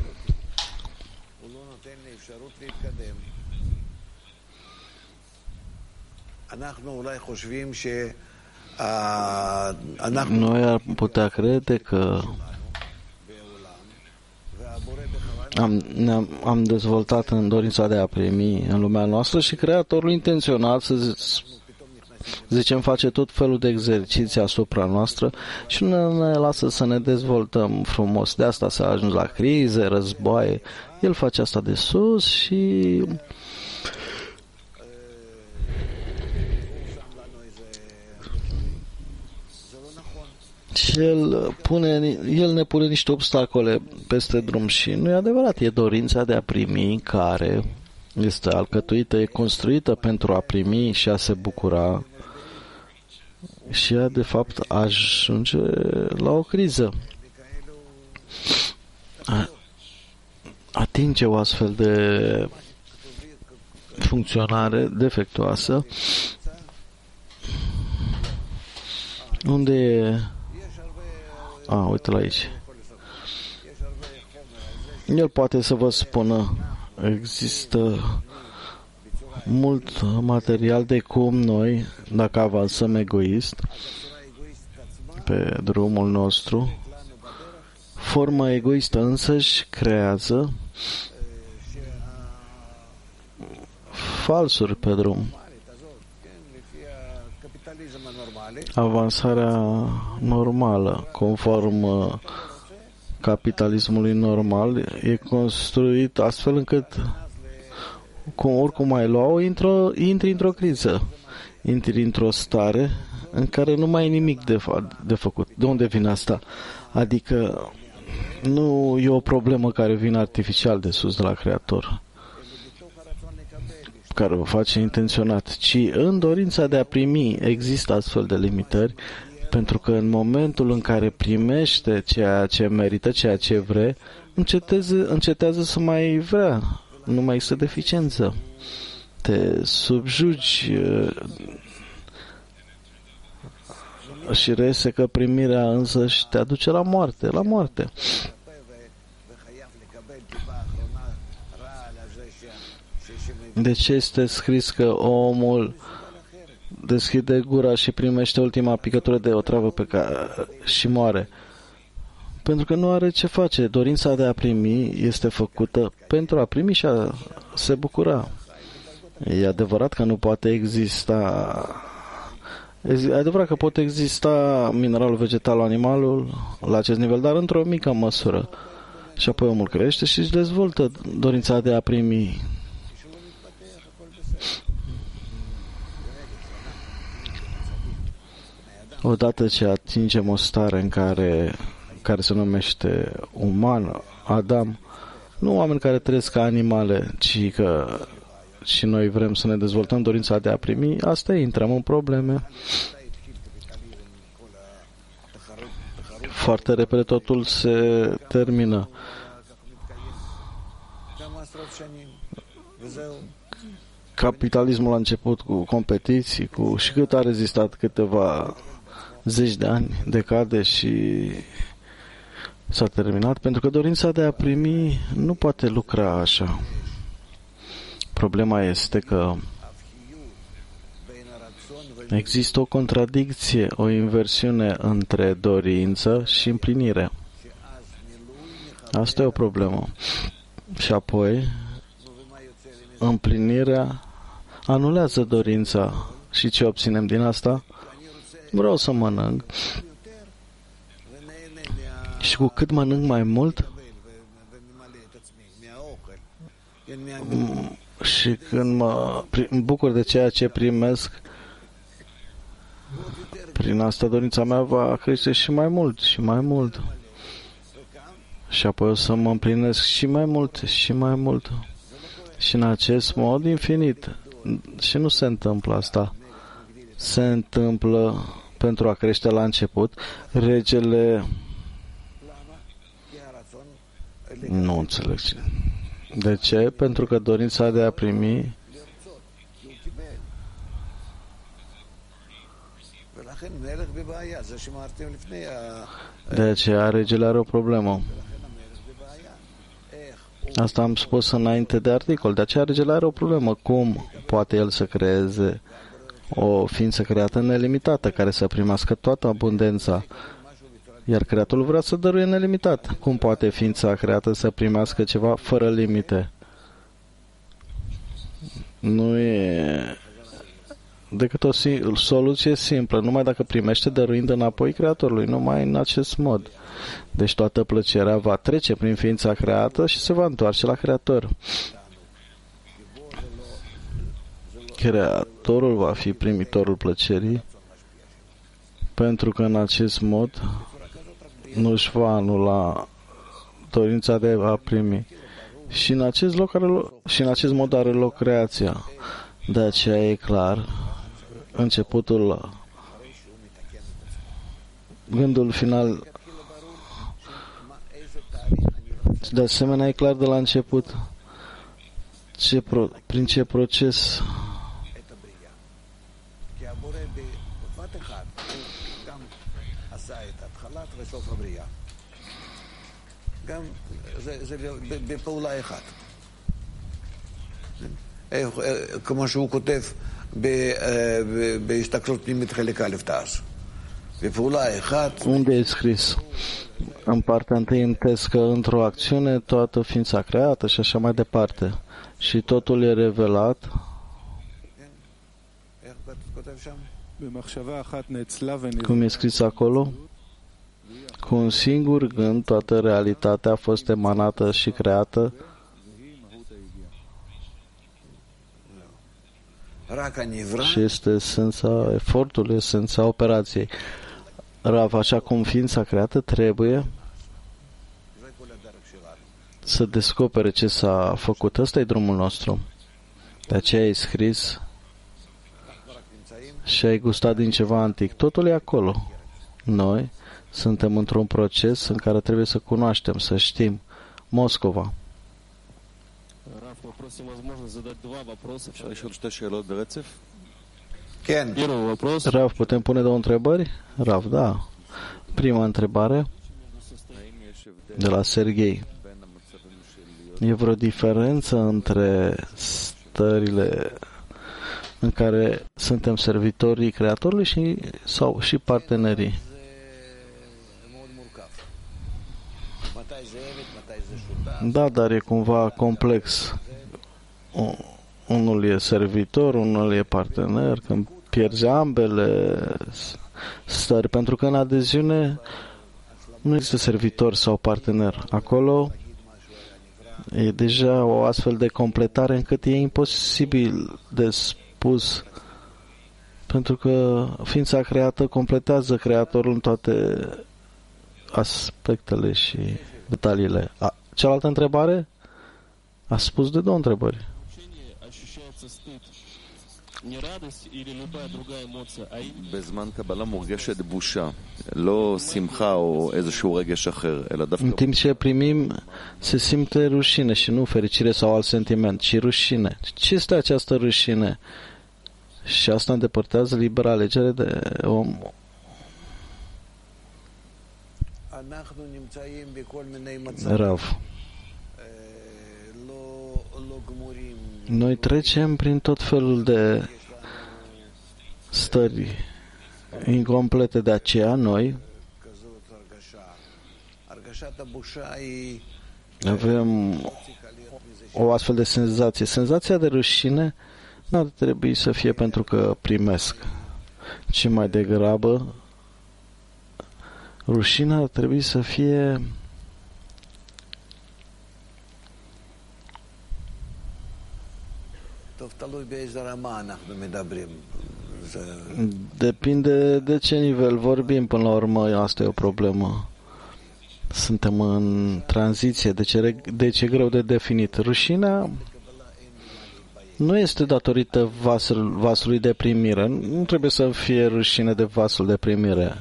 Noi ar putea crede că am, ne-am, am dezvoltat în dorința de a primi în lumea noastră și Creatorul intenționat să zicem face tot felul de exerciții asupra noastră și nu ne lasă să ne dezvoltăm frumos. De asta s-a ajuns la crize, războaie. El face asta de sus și Și el, pune, el ne pune niște obstacole peste drum și nu e adevărat. E dorința de a primi care este alcătuită, e construită pentru a primi și a se bucura și ea, de fapt, ajunge la o criză. Atinge o astfel de funcționare defectuoasă unde e A, uite-l aici. El poate să vă spună, există mult material de cum noi, dacă avansăm egoist pe drumul nostru, forma egoistă însăși creează falsuri pe drum. Avansarea normală, conform capitalismului normal, e construit astfel încât cum oricum ai lua-o, intri într-o criză, intri într-o stare în care nu mai e nimic de, fa- de făcut. De unde vine asta? Adică nu e o problemă care vine artificial de sus de la Creator, care o face intenționat, ci în dorința de a primi există astfel de limitări, pentru că în momentul în care primește ceea ce merită, ceea ce vrea, încetează, încetează să mai vrea, nu mai este deficiență. Te subjugi și reiese că primirea însă și te aduce la moarte, la moarte. De ce este scris că omul deschide gura și primește ultima picătură de otravă pe care și moare? Pentru că nu are ce face. Dorința de a primi este făcută pentru a primi și a se bucura. E adevărat că nu poate exista... E adevărat că pot exista mineralul, vegetalul, animalul la acest nivel, dar într-o mică măsură. Și apoi omul crește și își dezvoltă dorința de a primi. Odată ce atingem o stare în care, care se numește uman, Adam, nu oameni care trăiesc ca animale, ci că și noi vrem să ne dezvoltăm dorința de a primi, asta e, intrăm în probleme. Foarte repede totul se termină. Capitalismul a început cu competiții, cu și cât a rezistat câteva zeci de ani, decade și s-a terminat, pentru că dorința de a primi nu poate lucra așa. Problema este că există o contradicție, o inversiune între dorință și împlinire. Asta e o problemă. Și apoi împlinirea anulează dorința. Și ce obținem din asta? Vreau să mănânc. Și cu cât mănânc mai mult, și când mă bucur de ceea ce primesc, prin asta dorința mea va crește și mai mult, și mai mult. Și apoi o să mă împlinesc și mai mult, și mai mult. Și în acest mod infinit. Și nu se întâmplă asta. Se întâmplă pentru a crește la început. Regele... Nu înțeleg. De ce? Pentru că dorința de a primi de aceea regele are o problemă. Asta am spus înainte de articol. De aceea regele are o problemă. Cum poate el să creeze o ființă creată nelimitată, care să primească toată abundența? Iar Creatorul vrea să dăruie nelimitat. Cum poate ființa creată să primească ceva fără limite? Nu e decât o soluție simplă. Numai dacă primește dăruind înapoi Creatorului. Numai în acest mod. Deci toată plăcerea va trece prin ființa creată și se va întoarce la Creator. Creatorul va fi primitorul plăcerii, pentru că în acest mod nu își va anula dorința de a primi. Și în acest, loc are loc, și în acest mod are loc creația. De aceea e clar, începutul, gândul final, de asemenea e clar de la început ce pro, prin ce proces כמו שהוא כותב בהסתכלות פנימית חלק א' תעש. בפעולה אחת... Unde e scris? În partea întâi întesc că într-o acțiune toată ființa creată și așa mai departe. Și totul e revelat. Cum e scris acolo? Cu un singur gând toată realitatea a fost emanată și creată. Și este esența efortului, esența operației. Rav, așa cum ființa creată trebuie să descopere ce s-a făcut. Ăsta e drumul nostru. De aceea ai scris și ai gustat din ceva antic. Totul e acolo. Noi suntem într-un proces în care trebuie să cunoaștem, să știm. Moscova. Rav, putem pune două întrebări? Rav, da. Prima întrebare de la Serghei. E vreo diferență între stările în care suntem servitorii Creatorului și, sau și partenerii? Da, dar e cumva complex. Unul e servitor, unul e partener, când pierzi ambele stări, pentru că în adeziune nu există servitor sau partener. Acolo e deja o astfel de completare încât e imposibil de spus, pentru că ființa creată completează Creatorul în toate aspectele și detaliile. A, cealaltă întrebare? A spus de două întrebări. În timp ce primim, se simte rușine și nu fericire sau alt sentiment, ci rușine. Ce este această rușine? Și asta îndepărtează libera alegere de om. Rav. Noi trecem prin tot felul de stări incomplete, de aceea noi avem o astfel de senzație. Senzația de rușine nu ar trebui să fie pentru că primesc, ci mai degrabă rușinea ar trebui să fie depinde de ce nivel vorbim până la urmă, asta e o problemă. Suntem în tranziție, deci e, deci e greu de definit. Rușinea nu este datorită vasul, vasului de primire. Nu trebuie să fie rușine de vasul de primire.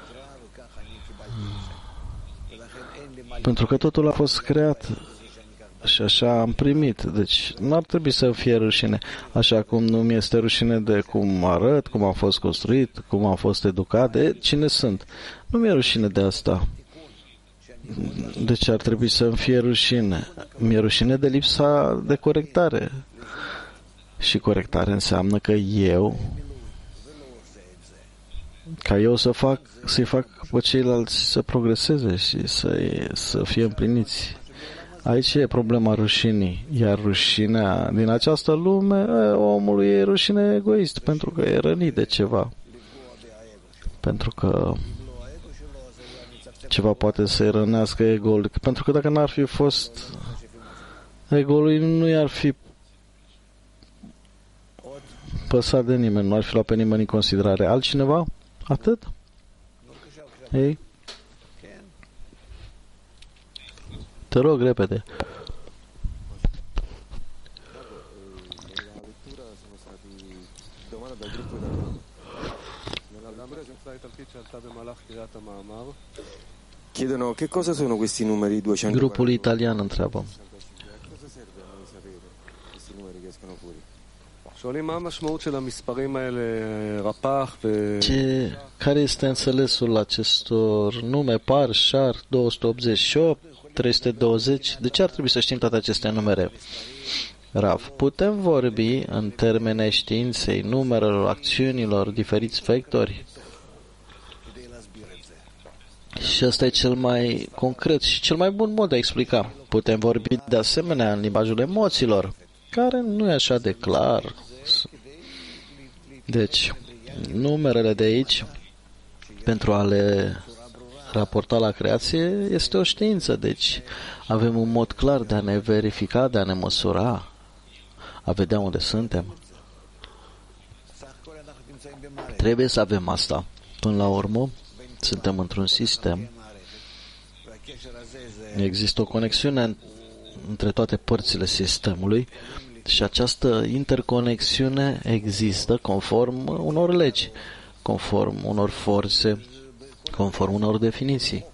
Pentru că totul a fost creat și așa am primit. Deci nu ar trebui să fie rușine. Așa cum nu mi este rușine de cum arăt, cum am fost construit, cum am fost educat, de cine sunt. Nu mi-e rușine de asta. Deci ar trebui să-mi fie rușine. Mi-e rușine de lipsa de corectare. Și corectare înseamnă că eu, ca eu să fac, să-i fac pe ceilalți să progreseze și să, să fie împliniți. Aici e problema rușinii. Iar rușinea din această lume, omului e rușine egoist, pentru că e rănit de ceva. Pentru că ceva poate să-i rănească ego-ul. Pentru că dacă n-ar fi fost ego-ului, nu i-ar fi păsat de nimeni, nu ar fi luat pe nimeni în considerare. Altcineva? Atât? Ei? Te rog, repede. Chiedono che cosa sono questi numeri duecento. Grupul italian întreabă. Cosa serve a noi sapere questi numeri che escono fuori? Ce, care este înțelesul acestor nume? Par, șar, două sute optzeci și opt, trei sute douăzeci? De ce ar trebui să știm toate aceste numere? Rav, putem vorbi în termene științei, numerelor, acțiunilor, diferiți vectori? Și ăsta e cel mai concret și cel mai bun mod de a explica. Putem vorbi de asemenea în limbajul emoțiilor, care nu e așa de clar. Deci, numerele de aici, pentru a le raporta la creație, este o știință. Deci, avem un mod clar de a ne verifica, de a ne măsura, a vedea unde suntem. Trebuie să avem asta. Până la urmă, suntem într-un sistem. Există o conexiune între toate părțile sistemului și această interconexiune există conform unor legi, conform unor forțe, conform unor definiții.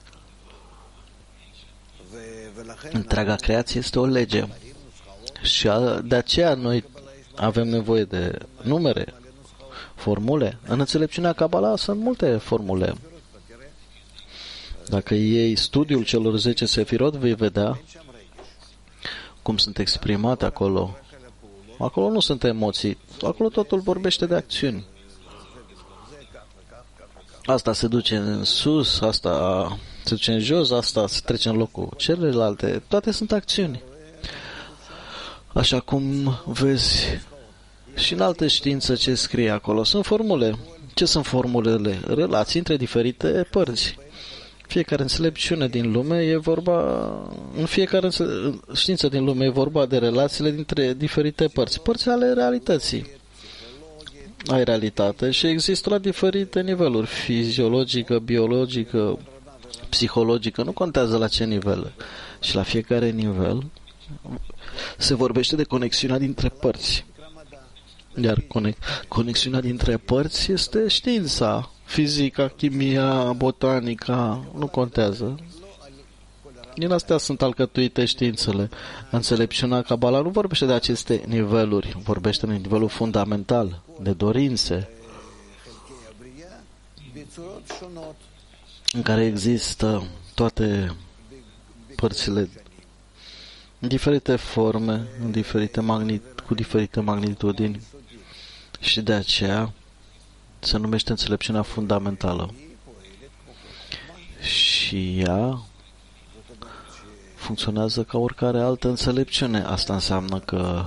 Întreaga creație este o lege și de aceea noi avem nevoie de numere, formule. În înțelepciunea Kabbalah sunt multe formule. Dacă iei studiul celor zece sefirot, vei vedea cum sunt exprimate acolo. Acolo nu sunt emoții. Acolo totul vorbește de acțiuni. Asta se duce în sus, asta se duce în jos, asta se trece în locul celelalte. Toate sunt acțiuni. Așa cum vezi și în alte științe ce scrie acolo. Sunt formule. Ce sunt formulele? Relații între diferite părți. Fiecare înțelepciune din lume e vorba, în fiecare știință din lume e vorba de relațiile dintre diferite părți. Părți ale realității. Ai realitate și există la diferite niveluri. Fiziologică, biologică, psihologică, nu contează la ce nivel. Și la fiecare nivel se vorbește de conexiunea dintre părți. Iar conexiunea dintre părți este știința. Fizica, chimia, botanica, nu contează. Din astea sunt alcătuite științele. Înțelepciunea Kabbalah nu vorbește de aceste niveluri, vorbește de nivelul fundamental, de dorințe, în care există toate părțile în diferite forme, în diferite magnit- cu diferite magnitudini și de aceea se numește înțelepciunea fundamentală. Și ea funcționează ca oricare altă înțelepciune. Asta înseamnă că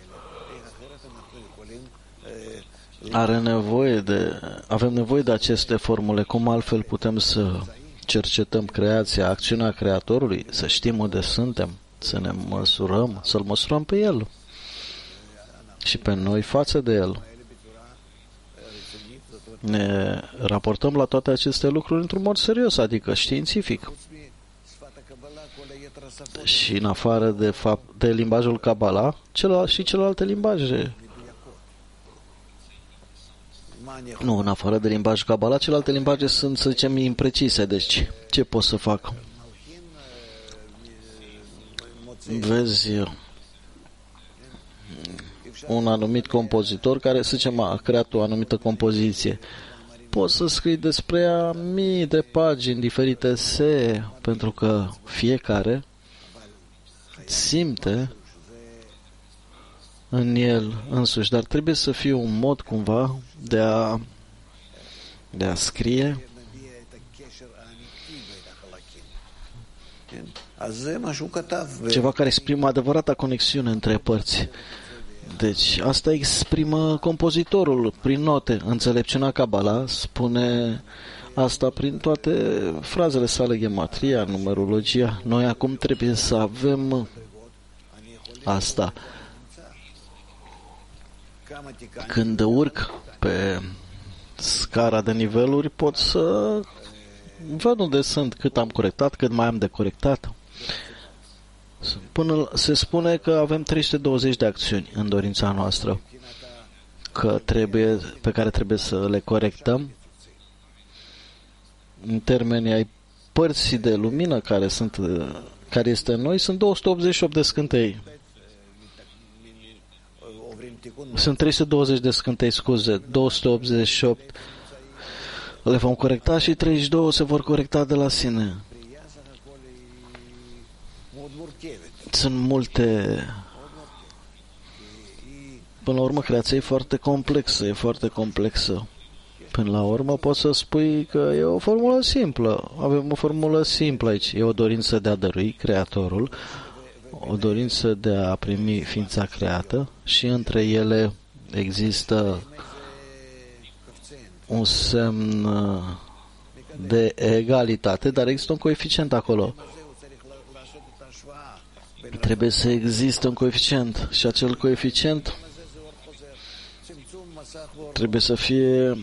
are nevoie de, avem nevoie de aceste formule. Cum altfel putem să cercetăm creația, acțiunea Creatorului, să știm unde suntem, să ne măsurăm, să-L măsurăm pe El și pe noi față de El. Ne raportăm la toate aceste lucruri într-un mod serios, adică științific. Și în afară de, fapt, de limbajul Kabbalah, celălalt, și celelalte limbaje. Nu, în afară de limbaj Kabbalah, celelalte limbaje sunt, să zicem, imprecise. Deci, ce pot să fac? Vezi un anumit compozitor care, să zicem, a creat o anumită compoziție. Poți să scrii despre ea mii de pagini diferite se, pentru că fiecare simte în el însuși, dar trebuie să fie un mod cumva de a de a scrie ceva care exprimă adevărata conexiune între părți. Deci, asta exprimă compozitorul prin note. Înțelepciunea Kabbalah spune asta prin toate frazele sale, gematria, numerologia. Noi acum trebuie să avem asta. Când urc pe scara de niveluri, pot să văd unde sunt, cât am corectat, cât mai am de corectat. Până se spune că avem trei sute douăzeci de acțiuni în dorința noastră, că trebuie, pe care trebuie să le corectăm. În termenii ai părții de lumină care sunt, care este în noi, sunt două sute optzeci și opt de scântei. Sunt trei sute douăzeci de scântei, scuze, două sute optzeci și opt le vom corecta și treizeci și două se vor corecta de la sine. Sunt multe. Până la urmă, creația e foarte complexă, e foarte complexă. Până la urmă, poți să spui că e o formulă simplă. Avem o formulă simplă aici. E o dorință de a dărui Creatorul, o dorință de a primi ființa creată și între ele există un semn de egalitate, dar există un coeficient acolo. Trebuie să existe un coeficient și acel coeficient trebuie să fie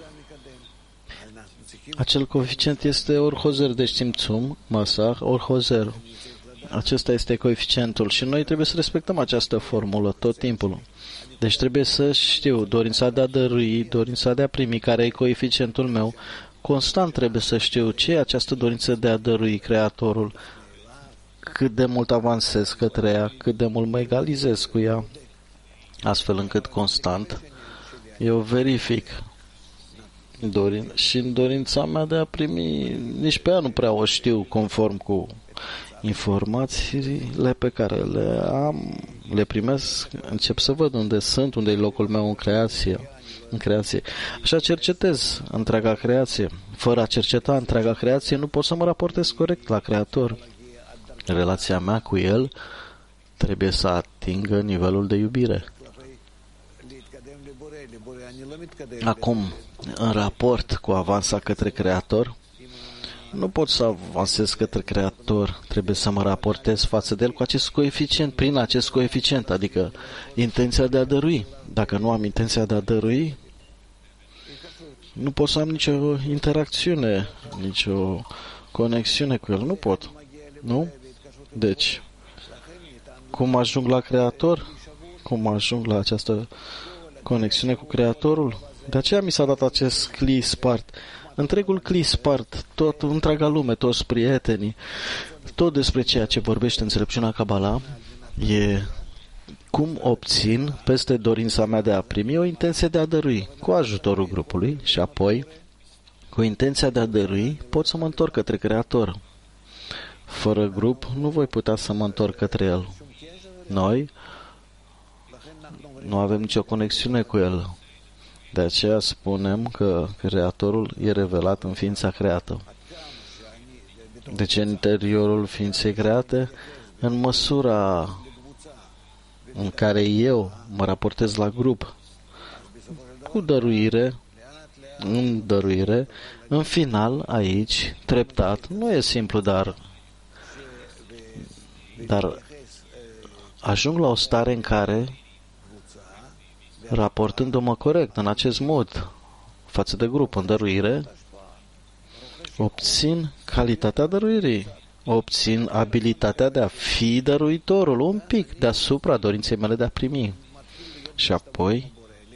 acel coeficient este ori hozer, deci țimțum, masah, ori hozer. Acesta este coeficientul și noi trebuie să respectăm această formulă tot timpul. Deci trebuie să știu dorința de a dărui, dorința de a primi, care e coeficientul meu. Constant trebuie să știu ce e această dorință de a dărui Creatorul, cât de mult avansez către ea, cât de mult mă egalizez cu ea, astfel încât constant eu verific dorin, și în dorința mea de a primi, nici pe ea nu prea o știu conform cu informațiile pe care le am, le primesc, încep să văd unde sunt, unde e locul meu în creație, în creație. Așa cercetez întreaga creație. Fără a cerceta întreaga creație, nu pot să mă raportez corect la Creator. Relația mea cu El trebuie să atingă nivelul de iubire. Acum, în raport cu avansa către Creator, nu pot să avansez către Creator, trebuie să mă raportez față de El cu acest coeficient, prin acest coeficient, adică intenția de a dărui. Dacă nu am intenția de a dărui, nu pot să am nicio interacțiune, nicio conexiune cu El. Nu pot. Nu? Deci, cum ajung la Creator? Cum ajung la această conexiune cu Creatorul? De aceea mi s-a dat acest cli spart. Întregul cli spart, tot, întreaga lume, toți prietenii, tot despre ceea ce vorbește înțelepciunea Kabbalah, e cum obțin peste dorința mea de a primi o intenție de a dărui cu ajutorul grupului și apoi, cu intenția de a dărui, pot să mă întorc către Creator. Fără grup nu voi putea să mă întorc către El. Noi nu avem nicio conexiune cu El. De aceea spunem că Creatorul e revelat în ființa creată. Deci în interiorul ființei create, în măsura în care eu mă raportez la grup cu dăruire, în dăruire, în final, aici, treptat, nu e simplu, dar dar ajung la o stare în care, raportându-mă corect, în acest mod, față de grup, în dăruire, obțin calitatea dăruirii, obțin abilitatea de a fi dăruitorul, un pic deasupra dorinței mele de a primi. Și apoi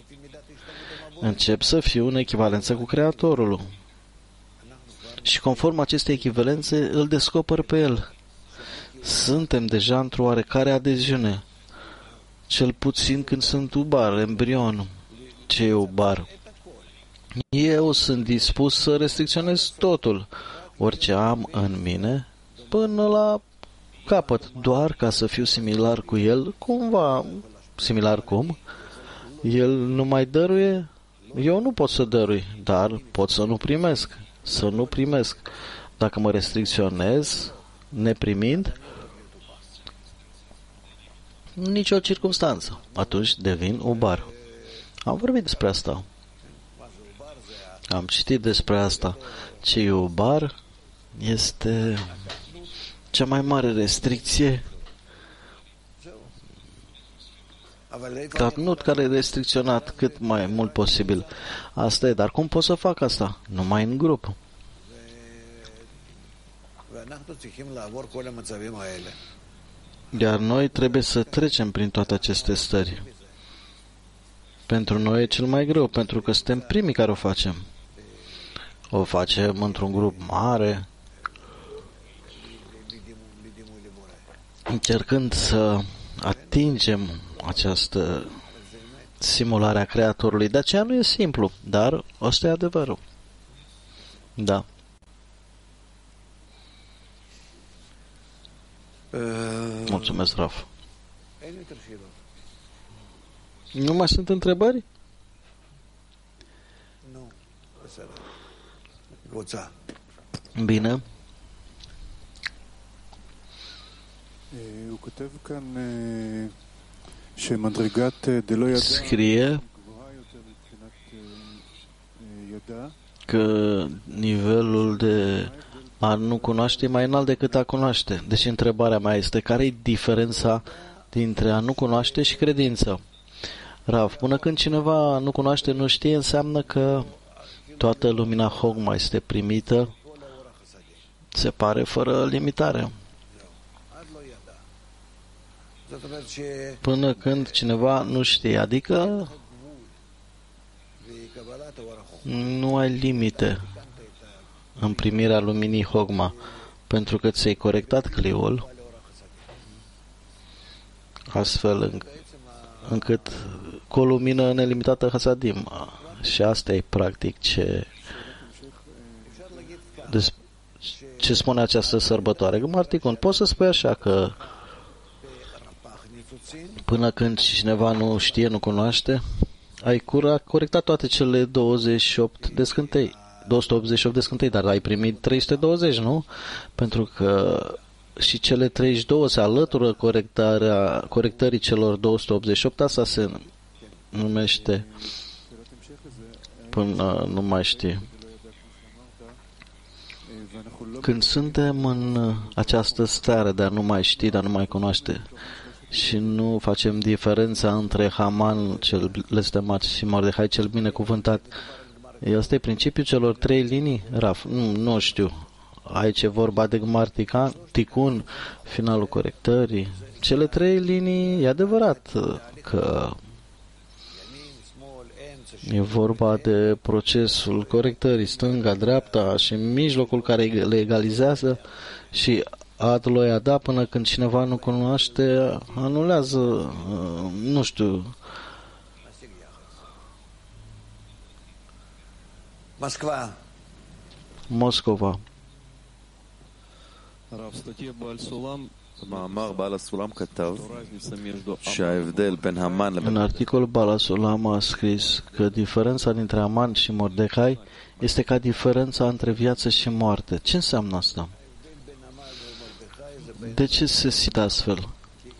încep să fiu în echivalență cu Creatorul. Și conform acestei echivalențe, îl descoper pe el. Suntem deja într-o oarecare adeziune. Cel puțin când sunt ubar, embrion. Ce e ubar? Eu sunt dispus să restricționez totul, orice am în mine, până la capăt, doar ca să fiu similar cu el, cumva, similar cum, el nu mai dăruie, eu nu pot să dărui, dar pot să nu primesc, să nu primesc. Dacă mă restricționez, neprimind, nicio circumstanță, atunci devin ubar. Am vorbit despre asta. Am citit despre asta. Ce e ubar este cea mai mare restricție, dar nu care e restricționat cât mai mult posibil. Asta e, dar cum pot să fac asta? Numai în grup. Iar noi trebuie să trecem prin toate aceste stări. Pentru noi e cel mai greu, pentru că suntem primii care o facem. O facem într-un grup mare, încercând să atingem această simulare a Creatorului. De aceea nu e simplu, dar ăsta e adevărul. Da. Mulțumesc, Raf. Nu mai sunt întrebări? Bine. Scrie că nivelul de a nu cunoaște e mai înalt decât a cunoaște. Deci întrebarea mea este, care e diferența dintre a nu cunoaște și credință? Rav, până când cineva nu cunoaște, nu știe, înseamnă că toată lumina Hogma este primită, se pare, fără limitare. Până când cineva nu știe, adică nu ai limite în primirea luminii Hogma, pentru că ți-ai corectat cliul, astfel înc- încât cu o lumină nelimitată Hasadim. Și asta e practic ce des, ce spune această sărbătoare. Marticon, poți să spui așa că până când cineva nu știe, nu cunoaște, ai cura, corectat toate cele douăzeci și opt de scântei, două sute optzeci și opt de scântei, dar ai primit trei sute douăzeci, nu? Pentru că și cele treizeci și doi se alătură corectarea, corectării celor două sute optzeci și opt, asta se numește până nu mai știu. Când suntem în această stare de a nu mai ști, de a nu mai cunoaște și nu facem diferența între Haman cel blestemat și Mordechai cel binecuvântat, ăsta e principiul celor trei linii? Raf, nu, nu știu. Aici e vorba de Gmar Ticun, finalul corectării. Cele trei linii, e adevărat că e vorba de procesul corectării, stânga, dreapta și mijlocul care le egalizează și Adloia, da, până când cineva nu cunoaște, anulează, nu știu. Moscova. Moscova. במאמר בעל הסולם כתב שההבדל בין המן לבין... În articol Baal HaSulam a scris că diferența dintre Haman și Mordechai este ca diferența între viață și moarte. Ce înseamnă asta? De ce se simt astfel?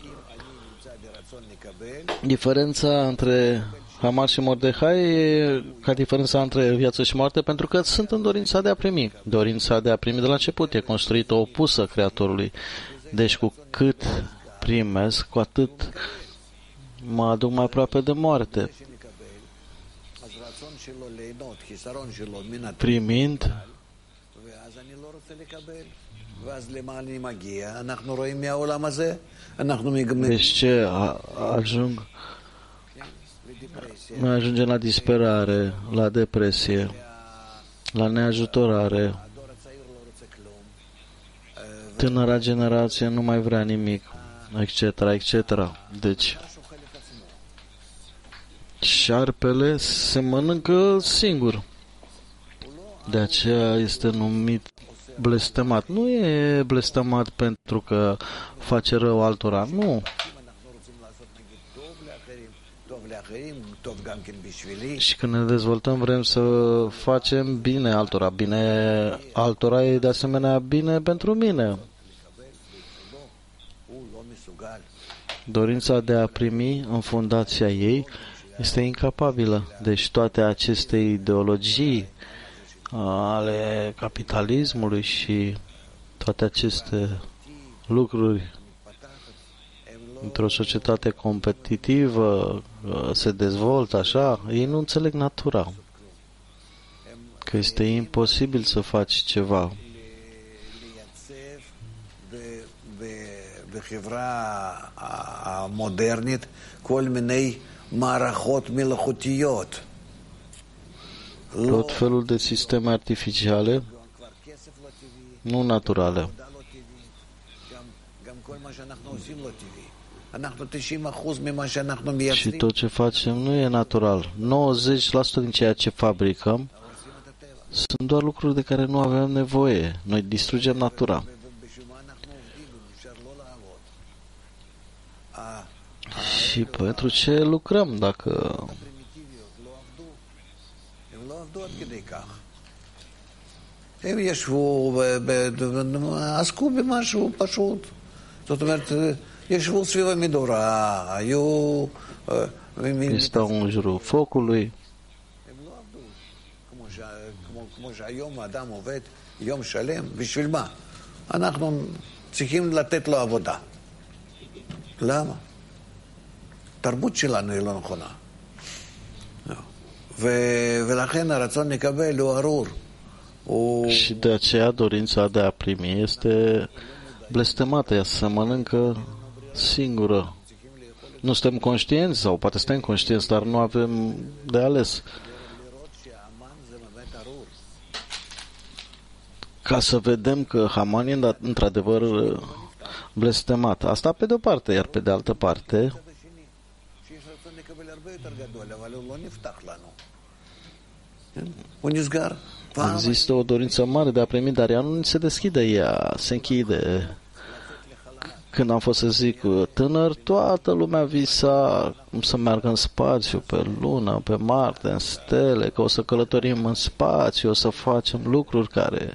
Diferența între Haman și Mordehai e ca diferența între viață și moarte, pentru că sunt în dorința de a primi. Dorința de a primi de la început e construită opusă Creatorului. Deci cu cât primesc, cu atât mă aduc mai aproape de moarte. Primind, deci ce? A, ajung Noi ajungem la disperare, la depresie, la neajutorare. Tânăra generație nu mai vrea nimic, etc, et cetera. Deci, șarpele se mănâncă singur. De aceea este numit blestemat. Nu e blestemat pentru că face rău altora, nu. Și când ne dezvoltăm vrem să facem bine altora. Bine altora e de asemenea bine pentru mine. Dorința de a primi în fundația ei este incapabilă. Deci toate aceste ideologii ale capitalismului și toate aceste lucruri într-o societate competitivă se dezvoltă așa, ei nu înțeleg natura, că este imposibil să faci ceva. modernit, כל מיני מערכות מלאכותיות. Tot felul de sisteme artificiale, nu naturale. Și tot ce facem nu e natural. nouăzeci la sută din ceea ce fabricăm sunt doar lucruri de care nu avem nevoie. Noi distrugem natura. Și pentru ce lucrăm dacă הם ישבו, עסקו במשהו פשוט. זאת אומרת, ישבו סביב המדורה, היו... stau în jurul focului. הם לא עבדו. כמו שהיום האדם עובד יום שלם, בשביל מה? אנחנו צריכים לתת לו עבודה. למה? התרבות שלנו היא לא נכונה. ולכן הרצון לקבל הוא ארור. Și de aceea dorința de a primi este blestemată, ea se mănâncă singură. Nu suntem conștienți, sau poate suntem conștienți, dar nu avem de ales. Ca să vedem că Haman e într-adevăr blestemat. Asta pe de o parte, iar pe de altă parte există o dorință mare de a primi, dar ea nu se deschide, ea se închide. Când am fost, să zic, tânăr, toată lumea visa să meargă în spațiu, pe lună, pe Marte, în stele, că o să călătorim în spațiu, o să facem lucruri care...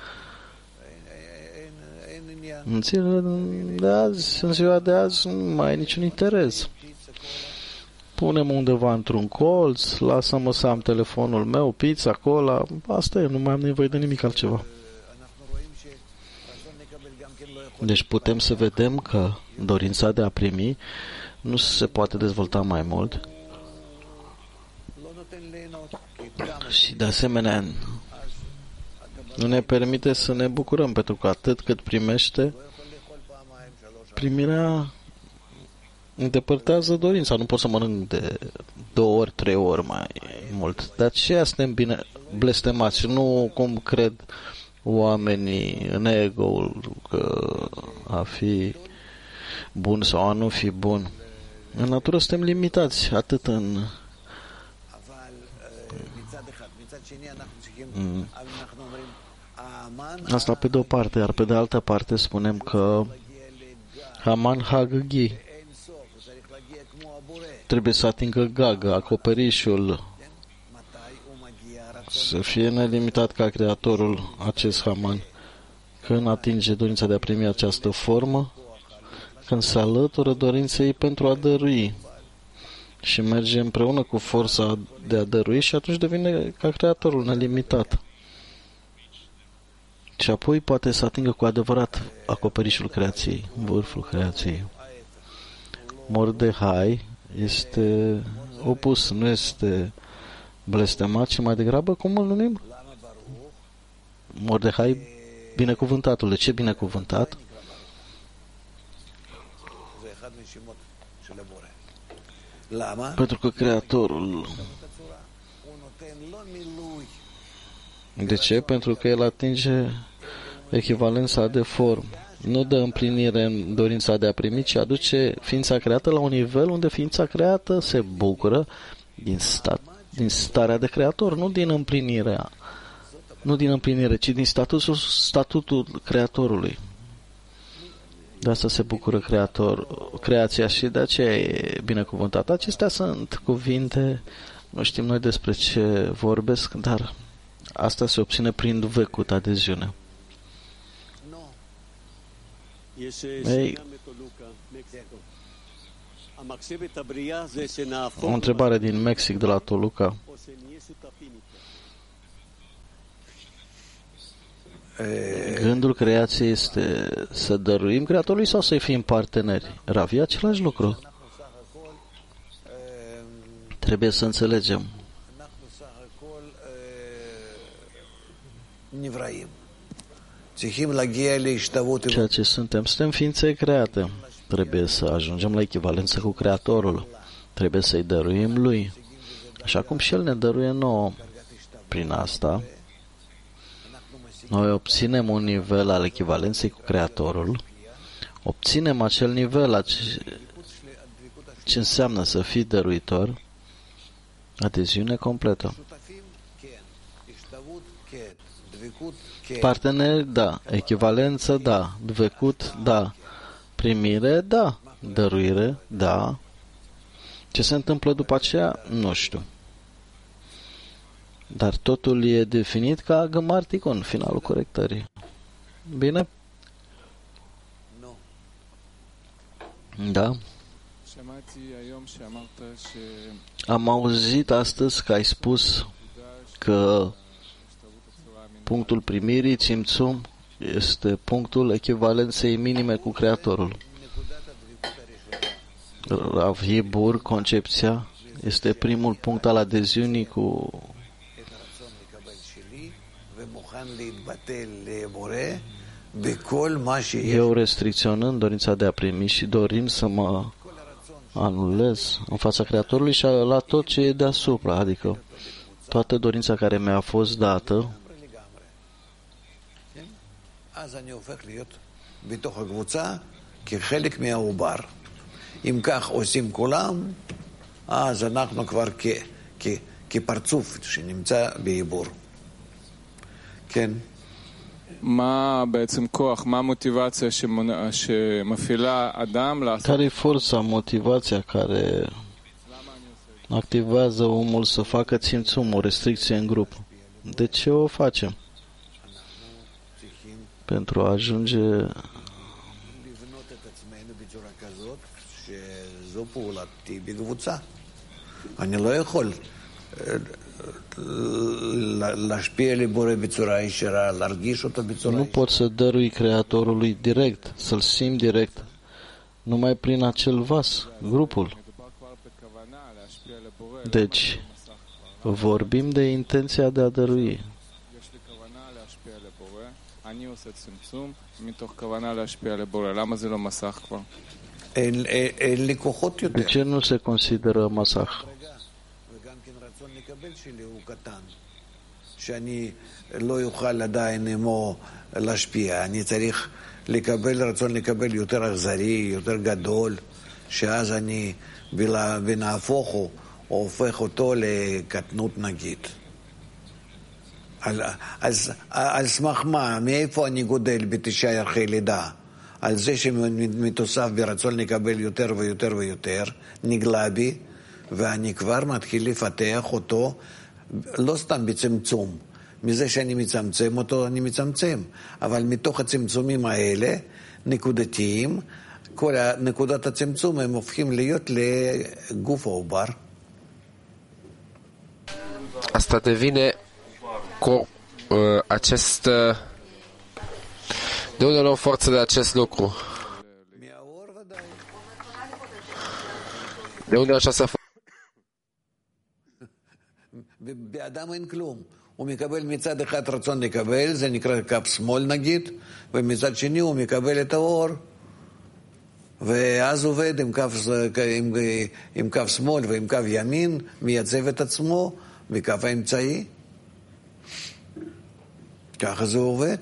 În ziua de azi, în ziua de azi nu mai ai niciun interes. Punem undeva într-un colț, lasă-mă să am telefonul meu, pizza, cola, asta e, nu mai am nevoie de nimic altceva. Deci putem să vedem că dorința de a primi nu se poate dezvolta mai mult și de asemenea nu ne permite să ne bucurăm, pentru că atât cât primește, primirea îndepărtează dorința. Nu pot să mănânc de două ori, trei ori mai mult. De aceea suntem bine blestemați și nu cum cred oamenii în ego-ul că a fi bun sau a nu fi bun. În natură suntem limitați, atât în mm. Asta pe de o parte, iar pe de altă parte spunem că Haman Haggi trebuie să atingă Gag, acoperișul, să fie nelimitat ca creatorul acest Haman. când atinge dorința de a primi această formă, când se alătură dorinței pentru a dărui și merge împreună cu forța de a dărui și atunci devine ca creatorul nelimitat. Și apoi poate să atingă cu adevărat acoperișul creației, vârful creației. Mordehai este opus, nu este blestemat, ci mai degrabă, cum îl numim? Mordehai, binecuvântatul. De ce binecuvântat? Pentru că Creatorul. De ce? Pentru că el atinge echivalența de formă. Nu dă împlinire în dorința de a primi, ci aduce ființa creată la un nivel unde ființa creată se bucură din, stat, din starea de creator, nu din împlinirea, nu din împlinire, ci din statutul, statutul creatorului. De asta se bucură creator, creația și de aceea e binecuvântat. Acestea sunt cuvinte, nu știm noi despre ce vorbesc, dar asta se obține prin vecut, adeziune. Ei, o întrebare din Mexic, de la Toluca. Gândul creației este să dăruim Creatorului sau să-i fim parteneri? Ravi, același lucru. Trebuie să înțelegem. Ceea ce suntem, suntem ființe create. Trebuie să ajungem la echivalență cu Creatorul. Trebuie să-i dăruim Lui. Așa cum și El ne dăruie nouă. Prin asta, noi obținem un nivel al echivalenței cu Creatorul. Obținem acel nivel, ce înseamnă să fii dăruitor, adeziune completă. Parteneri, da. Echivalență, da. Dvecut, da. Primire, da. Dăruire, da. Ce se întâmplă după aceea, nu știu. Dar totul e definit ca gămarticon, finalul corectării. Bine? Da. Am auzit astăzi că ai spus că punctul primirii, țimțum, este punctul echivalenței minime cu Creatorul. Rav Hibur, concepția, este primul punct al adeziunii cu eu restricționând dorința de a primi și dorind să mă anulez în fața Creatorului și la tot ce e deasupra, adică toată dorința care mi-a fost dată, אז אני הופך להיות בתוך הקבוצה כחלק מהעובר. אם כך עושים כולם, אז אנחנו כבר כ, כ, כפרצוף שנמצא בעיבור. כן. מה בעצם כוח, מה המוטיבציה שמפעילה אדם לעשות? Care e forța, motivația care activează omul să facă țimțum, o restricție în grup? De ce o facem? Pentru a ajunge אני לא יכול להשפיע על בורא בצורה ישירה, להרגיש אותו בצורה Nu pot să dărui Creatorului direct, să-l simt direct, numai prin acel vas, grupul. Deci, vorbim de intenția de a dărui. אני עושה צמצום מתוך כוונה להשפיע על הבורא. למה זה לא מסך כבר? אין לי כוחות יותר. De ce nu se consideră masah? וגם כן רצון לקבל שלי הוא קטן. שאני לא יוכל עדיין עמו להשפיע. אני צריך לקבל, רצון לקבל יותר אכזרי, יותר גדול, שאז אני בנהפוך הוא הופך אותו לקטנות נגיד. על, על, על סמך מה? מאיפה אני גודל בתשעה ירחי לידה? על זה שמתוסף ברצון לקבל יותר ויותר ויותר, נגלה בי, ואני כבר מתחיל לפתח אותו, לא סתם בצמצום, מזה שאני מצמצם אותו, אני מצמצם. אבל מתוך הצמצומים האלה, נקודתיים, כל הנקודות הצמצום הם הופכים להיות לגוף העובר. Asta devine corp, acest... De unde luăm forță de acest lucru? De unde așa să fac? באדם אין כלום. הוא מקבל מצד אחד רצון לקבל, זה נקרא קו שמאל נגיד, ומצד שני הוא מקבל את האור, ואז עובד עם קו, עם, עם קו שמאל ועם קו ימין, מייצב את עצמו מקו האמצעי. ככה זה עובד.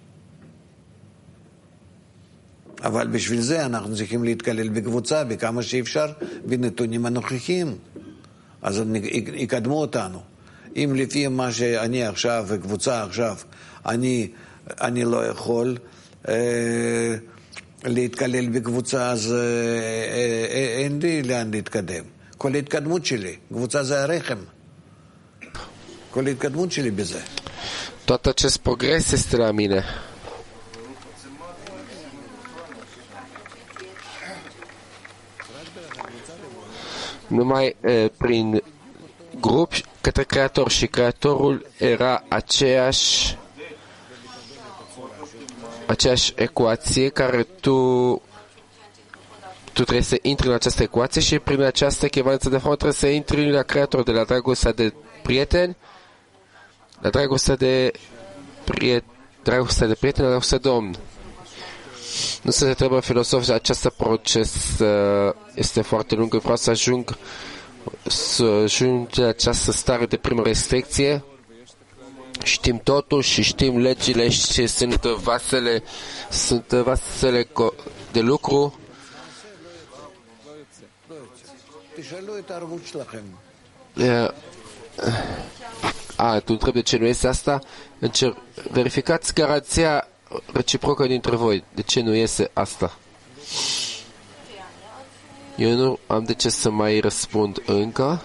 אבל בשביל זה אנחנו צריכים להתקלל בקבוצה, בכמה שאפשר, בנתונים הנוכחיים. אז יקדמו אותנו. אם לפי מה שאני עכשיו, וקבוצה עכשיו, אני, אני לא יכול אה, להתקלל בקבוצה, אז אה, אה, אין לי לאן להתקדם. כל ההתקדמות שלי, קבוצה זה הרחם. כל ההתקדמות שלי בזה. Tot acest progres este la mine. Numai e, prin grup către Creator, și Creatorul era aceeași aceeași ecuație care tu tu trebuie să intri în această ecuație și prin această echivalență de formă trebuie să intri la Creator, de la dragostea de prieteni la dragostea de prieteni, dragostea de prieteni la dragostea de om. Nu se trebuie filosofi, acest proces este foarte lung. Vreau să ajung să ajung la această stare de primă restricție. Știm totul și știm legile și sunt vasele, sunt vasele de lucru. A, tu întrebi de ce nu este asta? Încer- verificați garanția reciprocă dintre voi. De ce nu iese asta? Eu nu am de ce să mai răspund încă.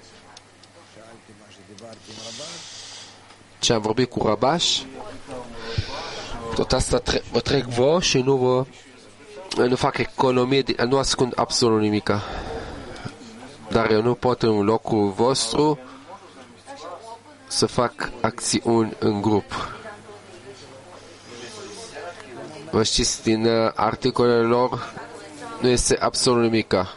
Ce am vorbit cu Rabaș, tot asta tre- vă trec vouă și nu vă nu fac economie, nu ascund absolut nimica. Dar eu nu pot în locul vostru să fac acțiuni în grup. Vă știți, din articolele lor nu este absolut nimica.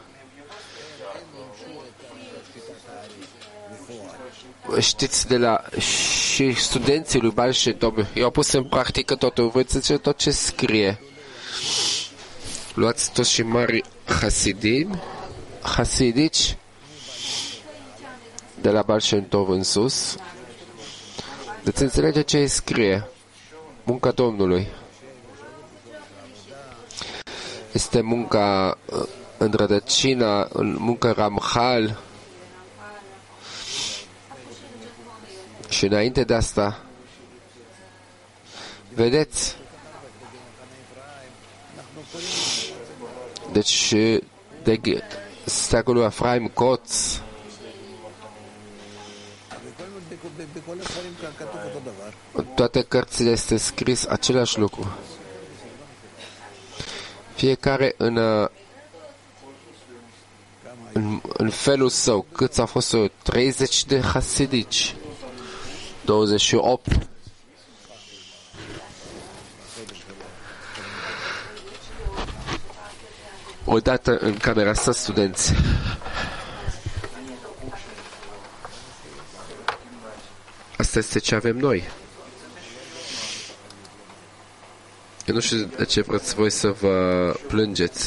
Știți de la și studenții lui Baal Shem Tov, eu au pus în practică totul, voi zice tot ce scrie. Luați toți și mari hasidim, hasidici de la Baal Shem Tov în sus, deci înțelege ce îi scrie. Munca Domnului este munca în rădăcina, munca Ramchal. Și înainte de asta, vedeți, deci de steagul lui Efraim Coț, în toate cărțile este scris același lucru. Fiecare în, în, în felul său. Câți au fost treizeci de hasidici, douăzeci și opt. Odată în camera asta studenți. Asta este ce avem noi. Eu nu știu de ce vreți voi să vă plângeți.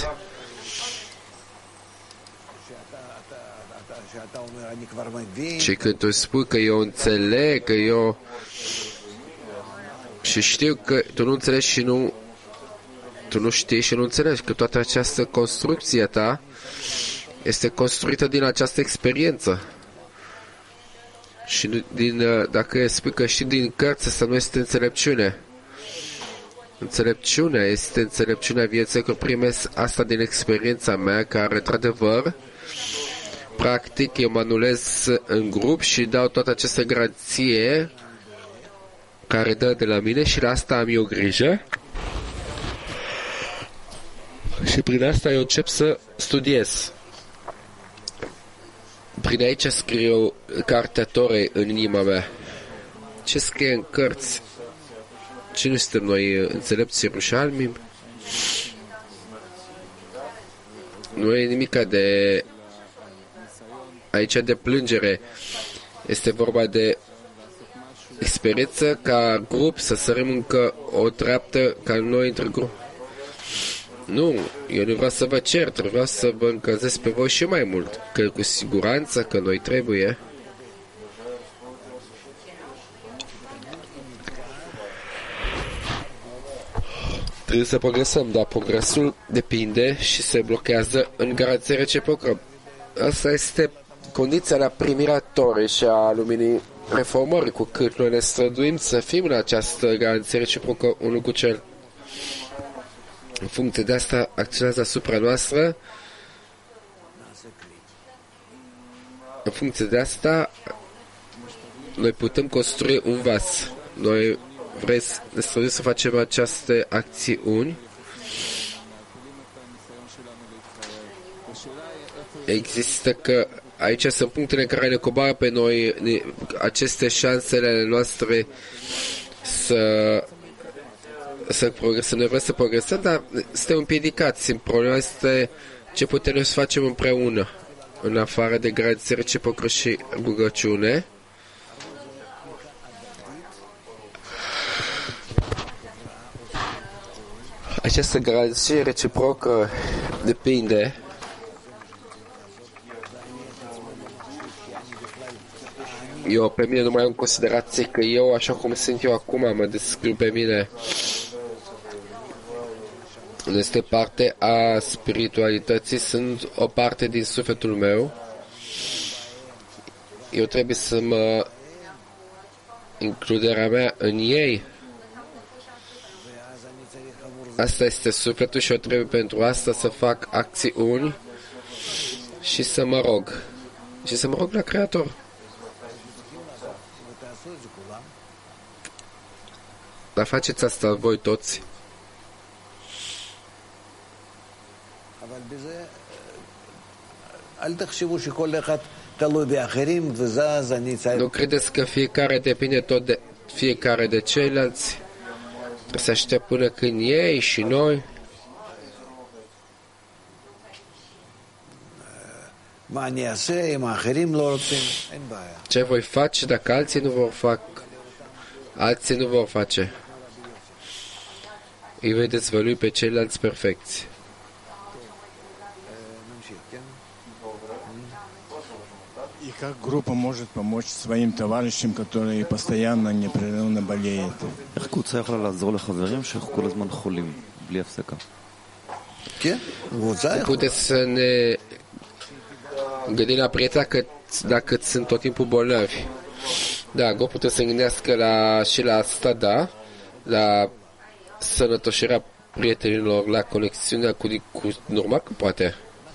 Și când tu spui că eu înțeleg, că eu... Și știu că tu nu înțelegi și nu... Tu nu știi și nu înțelegi că toată această construcție ta este construită din această experiență. Și din, dacă spui că și din cărți, asta nu este înțelepciune. Înțelepciunea este înțelepciunea vieții, că primesc asta din experiența mea, care, într-adevăr, practic, eu mă anulez în grup și dau toată această garanție care dă de la mine și la asta am eu grijă. Și prin asta eu încep să studiez. Prin aici scriu cartea Torei în inima mea. Ce scrie în cărți? Ce nu suntem noi înțelepți Ierușalmim? Nu e nimica de aici de plângere. Este vorba de experiență ca grup să sărim încă o treaptă ca noi între grup. Nu, eu nu vreau să vă cert, vreau să vă încălzesc pe voi și mai mult, că cu siguranță că noi trebuie. Trebuie să progresăm, dar progresul depinde și se blochează în garanție reciprocă. Asta este condiția la primirea Torei și a luminii reformării, cu cât noi ne străduim să fim în această garanție reciprocă unul cu cel. În funcție de asta acționează asupra noastră. În funcție de asta noi putem construi un vas. Noi vrem ne străduim să facem aceste acțiuni. Există că aici sunt punctele în care ne coboară pe noi aceste șansele noastre să să progresăm. Noi vrem să progresăm, dar suntem împiedicați. Problema este ce putem noi să facem împreună, în afară de garanție reciprocă și rugăciune. Această garanție reciprocă depinde eu pe mine nu mai am în considerație că eu, așa cum sunt eu acum, mă descriu pe mine. Nu este parte a spiritualității, sunt o parte din sufletul meu. Eu trebuie să mă includerea mea în ei. Asta este sufletul și eu trebuie pentru asta să fac acțiuni și să mă rog. Și să mă rog la Creator. Dar faceți asta voi toți. Nu credeți că fiecare depinde tot de fiecare de ceilalți? Trebuie să aștept până când ei și noi. Ce voi face dacă alții nu vor fac? Alții nu vor face. Îi vei dezvălui pe ceilalți perfecți. И как группа может помочь своим товарищам, которые постоянно, непрерывно болеют? איך קבוצה יכולה לעזור לחברים שכל הזמן חולים, בלי הפסקה? Puteți să ne gândim la prietena că dacă sunt tot timpul bolnavi. Da, grupul trebuie să gândească la, și la asta, da, la sănătoșirea prietenilor, la conexiunea cu, cu normal că poate.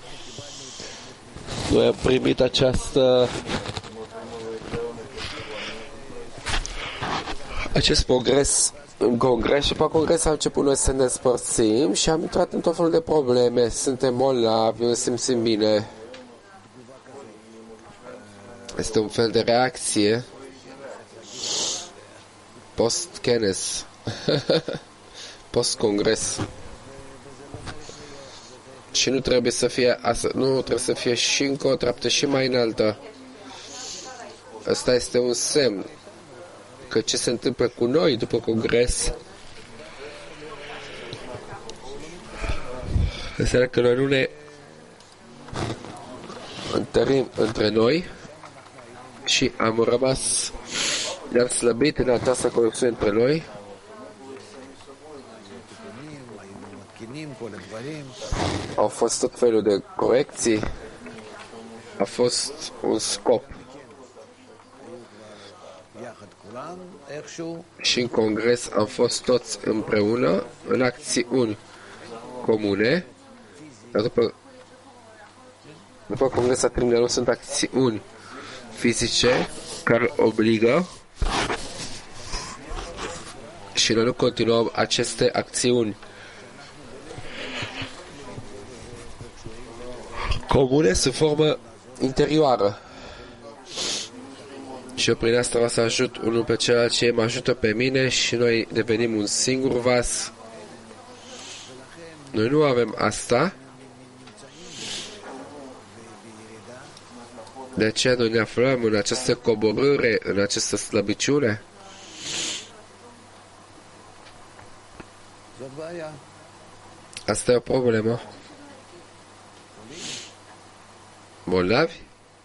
Noi am primit această acest progres în congres și pe congres am început noi să ne despărțim și am intrat în tot felul de probleme. Suntem bolnavi, nu simțim bine. Este un fel de reacție post-Kenes, post-congres. Și nu trebuie să fie asta, nu trebuie să fie și încă o treaptă și mai înaltă. Asta este un semn că ce se întâmplă cu noi după congres înseamnă că noi nu ne întărim între noi și am rămas, ne-am slăbit în această conexiune între noi. Au fost tot felul de corecții, a fost un scop. Și în congres am fost toți împreună în acțiuni comune. Dar după, după congres a terminat, nu sunt acțiuni fizice care obligă și noi nu continuăm aceste acțiuni comune sub formă interioară. Și eu prin asta o să ajut unul pe celălalt și ei mă ajută pe mine și noi devenim un singur vas. Noi nu avem asta. De aceea noi ne aflăm în această coborâre, în această slăbiciune. Asta e o problemă. Bolnavi?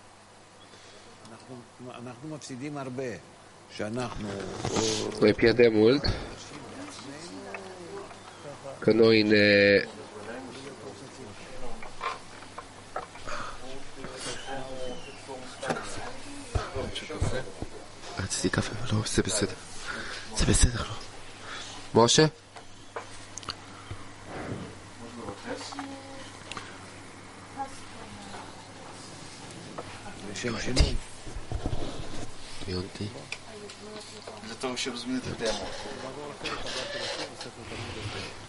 Noi pierdem mult că noi ne רציתי קפה, לא, זה בסדר. זה בסדר, לא. משה? יונתי. יונתי. זה טוב שבזמין את הדמו.